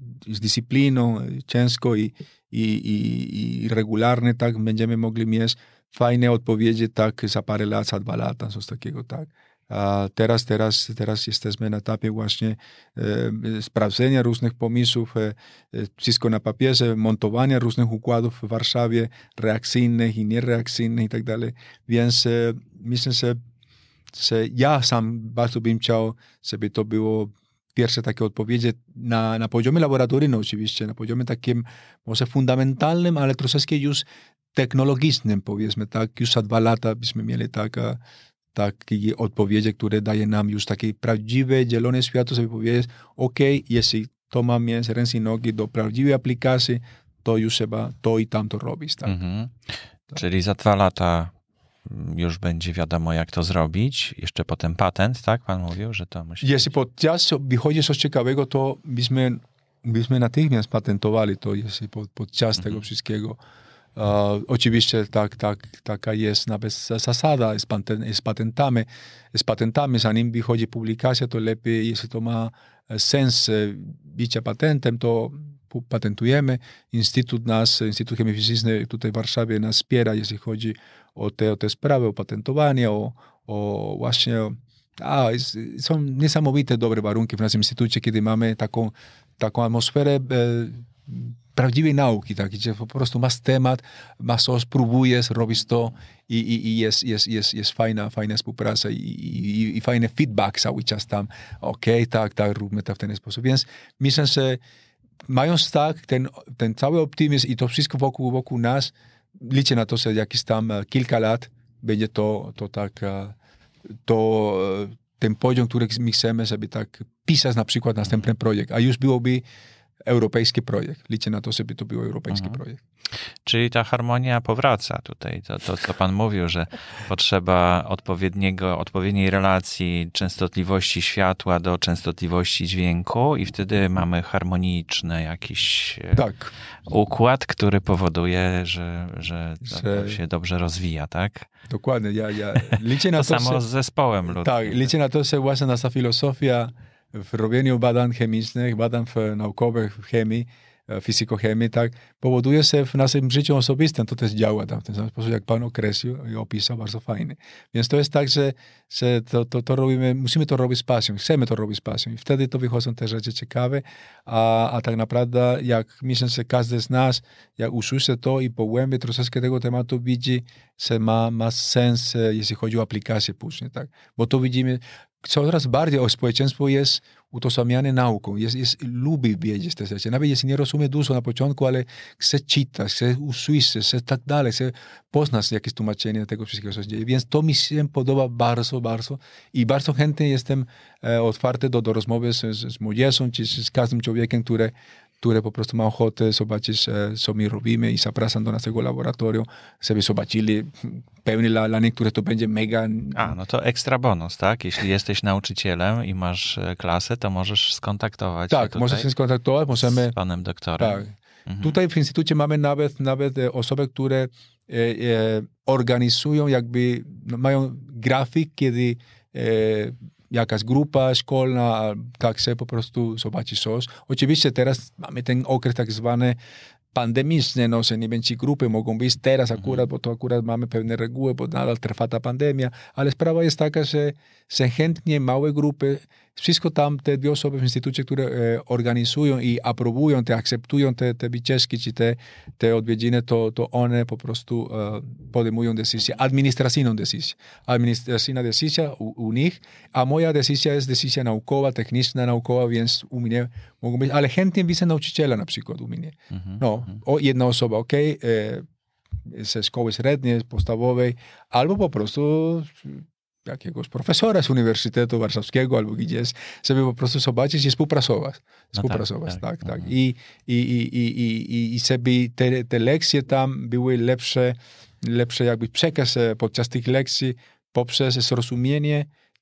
z dyscypliną, ciężko i, i, i, i regularnie, tak będziemy mogli mieć fajne odpowiedzi tak za parę lat, za dwa lata, coś takiego, tak. A teraz, teraz, teraz jesteśmy na etapie właśnie e, sprawdzenia różnych pomysłów, e, wszystko na papierze, montowania różnych układów w Warszawie, reakcyjnych i niereakcyjnych i tak dalej. Więc e, myślę, że, że ja sam bardzo bym chciał, żeby to było pierwsze takie odpowiedzi na, na poziomie laboratoryjnym oczywiście, na poziomie takim może fundamentalnym, ale troszeczkę już technologicznym, powiedzmy, tak, już za dwa lata byśmy mieli taka, takie odpowiedzi, które daje nam już takie prawdziwe, zielone światło, żeby powiedzieć, ok, jeśli to ma mieć ręce i nogi do prawdziwej aplikacji, to już trzeba to i tamto robić. Tak? Mhm. Tak. Czyli za dwa lata już będzie wiadomo, jak to zrobić. Jeszcze potem patent, tak? Pan mówił, że to musi Jeśli podczas wychodzi coś ciekawego, to byśmy, byśmy natychmiast patentowali to, jeśli podczas mhm. tego wszystkiego. Uh, oczywiście tak, tak, taka jest nawet zasada z, patent, z, patentami, z patentami, zanim wychodzi publikacja, to lepiej, jeśli to ma sens bycia patentem, to patentujemy. Instytut nas, Instytut Chemii Fizycznej tutaj w Warszawie nas wspiera, jeśli chodzi o te, o te sprawy, o patentowanie, o, o właśnie, a, są niesamowite dobre warunki w naszym instytucie, kiedy mamy taką, taką atmosferę e, prawdziwej nauki, tak, gdzie po prostu masz temat, masz coś, próbujesz, robisz to i, i, i jest, jest, jest, jest fajna, fajna współpraca i, i, i fajny feedback cały czas tam. Okej, okay, tak, tak, róbmy to w ten sposób. Więc myślę, że mając tak ten, ten cały optymizm i to wszystko wokół, wokół nas, liczę na to, że jakieś tam kilka lat będzie to, to tak, to ten poziom, który my chcemy, żeby tak pisać na przykład następny projekt, a już byłoby europejski projekt. Liczę na to, żeby to był europejski mhm. projekt. Czyli ta harmonia powraca tutaj. To, to, co pan mówił, że potrzeba odpowiedniego, odpowiedniej relacji częstotliwości światła do częstotliwości dźwięku i wtedy mamy harmoniczny jakiś tak. układ, który powoduje, że, że to, to się dobrze rozwija, tak? Dokładnie. Ja, ja liczę na to, to samo że, z zespołem ludzkim. Tak, liczę na to, że właśnie nasza filozofia w robieniu badań chemicznych, badań naukowych w chemii fizykochemii, tak, powoduje się w naszym życiu osobistym, to też działa tam w ten sam sposób, jak pan określił i opisał, bardzo fajnie. Więc to jest tak, że, że to, to, to robimy, musimy to robić z pasją, chcemy to robić z pasją i wtedy to wychodzą te rzeczy ciekawe, a, a tak naprawdę jak myślę, że każdy z nas, jak usłyszy to i pogłębi troszeczkę tego tematu, widzi, że ma, ma sens, jeśli chodzi o aplikację później, tak, bo to widzimy, coraz bardziej o społeczeństwo jest utożsamiane nauką, jest, jest, lubi wiedzieć te rzeczy. Nawet jeśli nie rozumie dużo na początku, ale chce czytać, chce usłyszeć, chce tak dalej, chce poznać jakieś tłumaczenie tego wszystkiego, co się dzieje. Więc to mi się podoba bardzo, bardzo i bardzo chętnie jestem e, otwarty do, do rozmowy z, z, z młodzieżą, czy z każdym człowiekiem, który które po prostu ma ochotę zobaczyć, co my robimy i zapraszam do naszego laboratorium, żeby zobaczyli. Pewnie dla, dla niektórych to będzie mega... A, no to ekstra bonus, tak? Jeśli jesteś nauczycielem i masz klasę, to możesz skontaktować tak, się tutaj możesz się skontaktować, możemy... z panem doktorem. Tak. Mhm. Tutaj w instytucie mamy nawet, nawet osoby, które e, e, organizują jakby, no, mają grafik, kiedy e, jakaś grupa szkolna, tak chce po prostu zobaczyć coś. Oczywiście teraz mamy ten okres tak zwany pandemiczny, no, że nie wiem, czy grupy mogą być teraz akurat, mm-hmm. bo to akurat mamy pewne reguły, bo nadal trwa ta pandemia, ale sprawa jest taka, że, że chętnie małe grupy, wszystko tam te dwie osoby w instytucie, które e, organizują i aprobują, te akceptują te, te wycieczki, czy te, te odwiedziny, to, to one po prostu e, podejmują decyzję, administracyjną decyzję. Administracyjna decyzja u, u nich, a moja decyzja jest decyzja naukowa, techniczna, naukowa, więc u mnie mogą być, ale chętnie widzę nauczyciela na przykład u mnie. Mm-hmm. No, o, jedna osoba, okej, okay, ze szkoły średniej, podstawowej, albo po prostu jakiegoś profesora z Uniwersytetu Warszawskiego albo gdzieś, żeby po prostu zobaczyć i współpracować. Współpracować, no tak, tak. tak. tak. I, i, i, i, i, i żeby te, te lekcje tam były lepsze, lepsze jakby przekaz podczas tych lekcji poprzez zrozumienie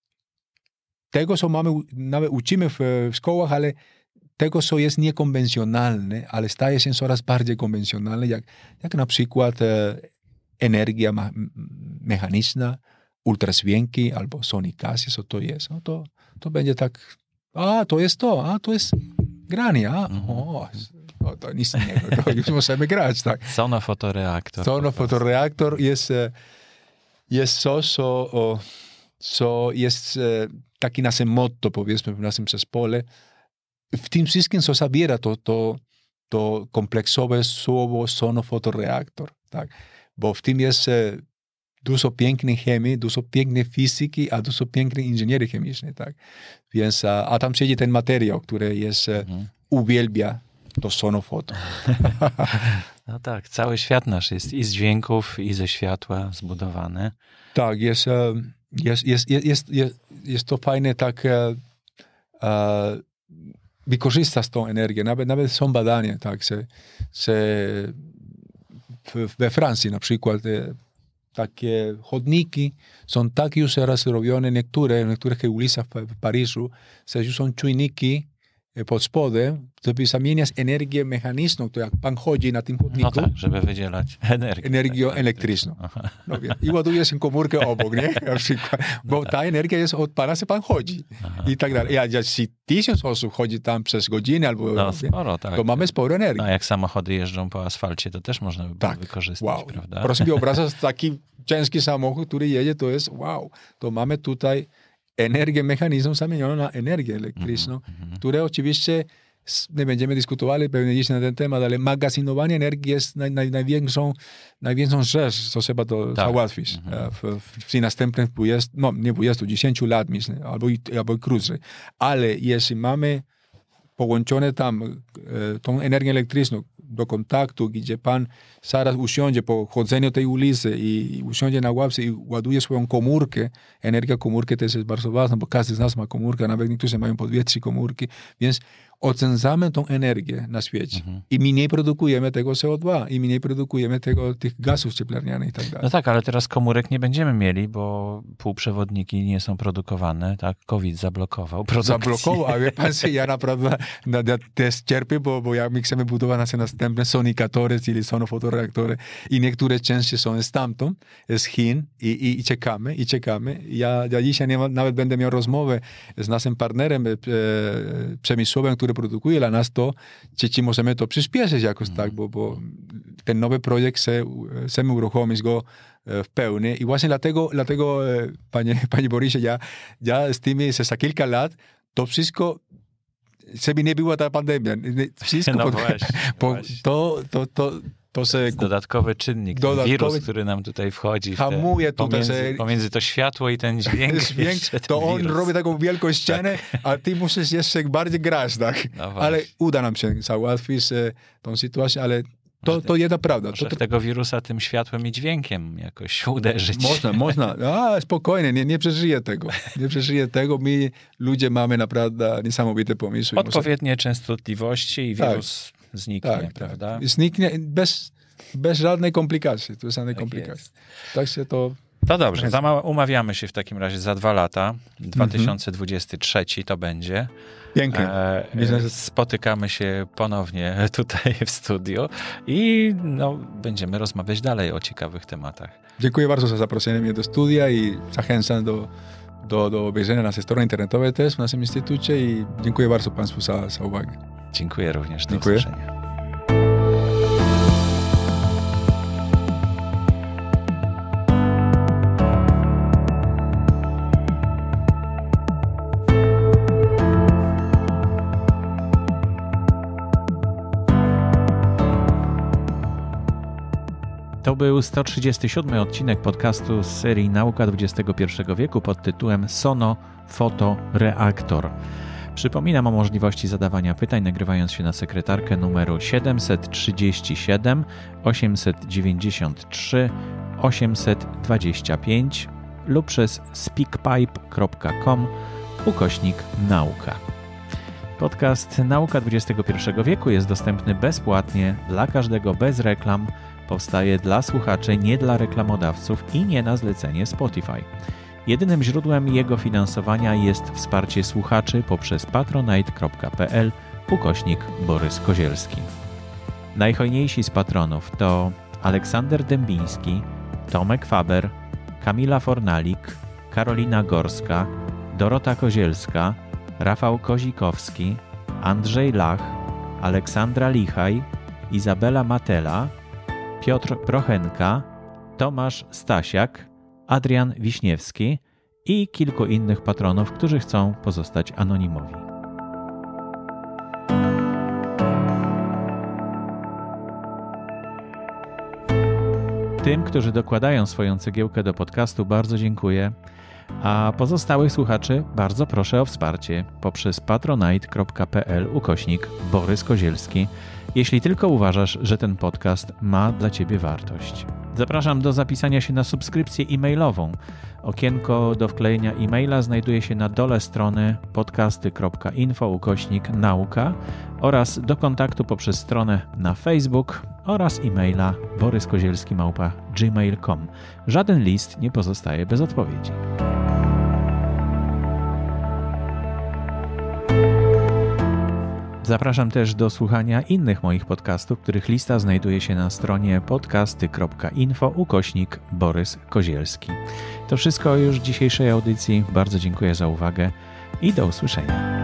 tego, co mamy, nawet uczymy w, w szkołach, ale tego, co jest niekonwencjonalne, ale staje się coraz bardziej konwencjonalne, jak, jak na przykład e, energia ma, mechaniczna, ultradźwięki albo sonikacja, co to jest. No to, to będzie tak, a to jest to, a to jest granie, a mm-hmm. o, no to nic innego, to już możemy grać, tak. Sonofotoreaktor. Sonofotoreaktor jest, jest coś, co, co jest taki nasze motto, powiedzmy, w naszym zespole. W tym wszystkim, co zabiera to, to, to kompleksowe słowo sonofotoreaktor, tak. Bo w tym jest dużo pięknej chemii, dużo pięknej fizyki, a dużo pięknej inżynierii chemicznej, tak. Więc, a, a tam siedzi ten materiał, który jest, mhm. uwielbia to sonofoto. No tak, cały świat nasz jest i z dźwięków, i ze światła zbudowany. Tak, jest, jest, jest, jest, jest, jest to fajne tak uh, wykorzystać tą energię. Nawet, nawet są badania, tak, że, że we Francji na przykład takie chodniki są tak już teraz robione, niektóre, w niektórych ulicach w Paryżu, że już są czujniki pod spodem, żeby zamieniać energię mechaniczną, to jak pan chodzi na tym chodniku. No tak, żeby wydzielać energię. Energię elektryczną. No wiem. I ładuje się komórkę obok, nie? Na przykład, bo no ta tak. energia jest od pana, że pan chodzi. Aha. I tak dalej. Ja, jeśli tysiąc osób chodzi tam przez godzinę albo no, sporo, tak. to mamy sporo energii. No, jak samochody jeżdżą po asfalcie, to też można by tak. wykorzystać, wow. prawda? Proszę mi wyobrażać taki ciężki samochód, który jedzie, to jest wow. To mamy tutaj energię, mechanizm zamienioną na energię elektryczną, mm-hmm. które oczywiście nie będziemy dyskutowali pewnie dziś na ten temat, ale magazynowanie energii jest naj, naj, największą, największą rzecz, co trzeba to tak. załatwić. Mm-hmm. W, w, w następnych dwudziestu, no nie dwudziestu, dziesięciu lat myślę, albo, albo krócej. Ale jeśli mamy połączone tam e, tą energię elektryczną do kontaktu, gdzie pan zaraz usiądzie po chodzeniu tej ulicy i, i usiądzie na ławce i ładuje swoją komórkę. Energia komórki też jest bardzo ważna, bo każdy z nas ma komórkę, nawet niektórzy mają po dwie, trzy komórki, więc odzędzamy tą energię na świecie mhm. i mniej produkujemy tego C O dwa i mniej produkujemy tego, tych gazów cieplarnianych i tak dalej. No tak, ale teraz komórek nie będziemy mieli, bo półprzewodniki nie są produkowane, tak? COVID zablokował produkcję. Zablokował, a wie pan, ja naprawdę na, na, też cierpię, bo, bo jak my chcemy budować nasze następne sonikatory, czyli sonofotoreaktory i niektóre części są stamtąd, z Chin i, i, i czekamy, i czekamy. Ja, ja dzisiaj nie ma, nawet będę miał rozmowę z naszym partnerem e, przemysłowym, który produkuje, dla nas to, czy, czy możemy to przyspieszyć jakoś tak, bo, bo ten nowy projekt chce, chcemy uruchomić go w pełni i właśnie dlatego, dlatego panie, panie Borysie, ja, ja z tymi za kilka lat to wszystko, żeby nie była ta pandemia, wszystko, no pod, właśnie, bo właśnie. to, to, to To se, dodatkowy czynnik, dodatkowy, wirus, który nam tutaj wchodzi. Hamuje te, tutaj pomiędzy, se, pomiędzy to światło i ten dźwięk. dźwięk to on wirus. robi taką wielką ścianę, tak. A ty musisz jeszcze bardziej grać, tak? No ale uda nam się załatwić e, tą sytuację, ale to, to jedna prawda. Może to, w tego wirusa tym światłem i dźwiękiem jakoś uderzyć. Można, można. A, spokojnie, nie, nie przeżyję tego. Nie przeżyję tego. My ludzie mamy naprawdę niesamowite pomysły. Odpowiednie może... częstotliwości i wirus tak. zniknie, tak, prawda? Tak. Zniknie bez, bez żadnej komplikacji. To jest żadnej tak komplikacji. Jest. Tak się to... No dobrze, umawiamy się w takim razie za dwa lata. dwa tysiące dwudziesty trzeci to będzie. Pięknie. E, spotykamy się ponownie tutaj w studiu i no, będziemy rozmawiać dalej o ciekawych tematach. Dziękuję bardzo za zaproszenie mnie do studia i zachęcam do, do, do obejrzenia naszej strony internetowej też w naszym instytucie i dziękuję bardzo Państwu za, za uwagę. Dziękuję również. Do dziękuję. usłyszenia. To był sto trzydziesty siódmy odcinek podcastu z serii Nauka dwudziestego pierwszego wieku pod tytułem Sono Foto Reaktor. Przypominam o możliwości zadawania pytań, nagrywając się na sekretarkę numeru siedem trzydzieści siedem osiemset dziewięćdziesiąt trzy osiemset dwadzieścia pięć lub przez speakpipe kropka com ukośnik nauka. Podcast Nauka dwudziestego pierwszego wieku jest dostępny bezpłatnie dla każdego bez reklam. Powstaje dla słuchaczy, nie dla reklamodawców i nie na zlecenie Spotify. Jedynym źródłem jego finansowania jest wsparcie słuchaczy poprzez patronite kropka pl ukośnik Borys Kozielski. Najhojniejsi z patronów to Aleksander Dębiński, Tomek Faber, Kamila Fornalik, Karolina Gorska, Dorota Kozielska, Rafał Kozikowski, Andrzej Lach, Aleksandra Lichaj, Izabela Matela, Piotr Prochenka, Tomasz Stasiak, Adrian Wiśniewski i kilku innych patronów, którzy chcą pozostać anonimowi. Tym, którzy dokładają swoją cegiełkę do podcastu, bardzo dziękuję, a pozostałych słuchaczy bardzo proszę o wsparcie poprzez patronite kropka pl ukośnik Borys Kozielski, jeśli tylko uważasz, że ten podcast ma dla Ciebie wartość. Zapraszam do zapisania się na subskrypcję e-mailową. Okienko do wklejenia e-maila znajduje się na dole strony podcasty kropka info ukośnik nauka oraz do kontaktu poprzez stronę na Facebook oraz e-maila boryskozielski małpa gmail kropka com. Żaden list nie pozostaje bez odpowiedzi. Zapraszam też do słuchania innych moich podcastów, których lista znajduje się na stronie podcasty kropka info ukośnik Borys Kozielski. To wszystko już w dzisiejszej audycji. Bardzo dziękuję za uwagę i do usłyszenia.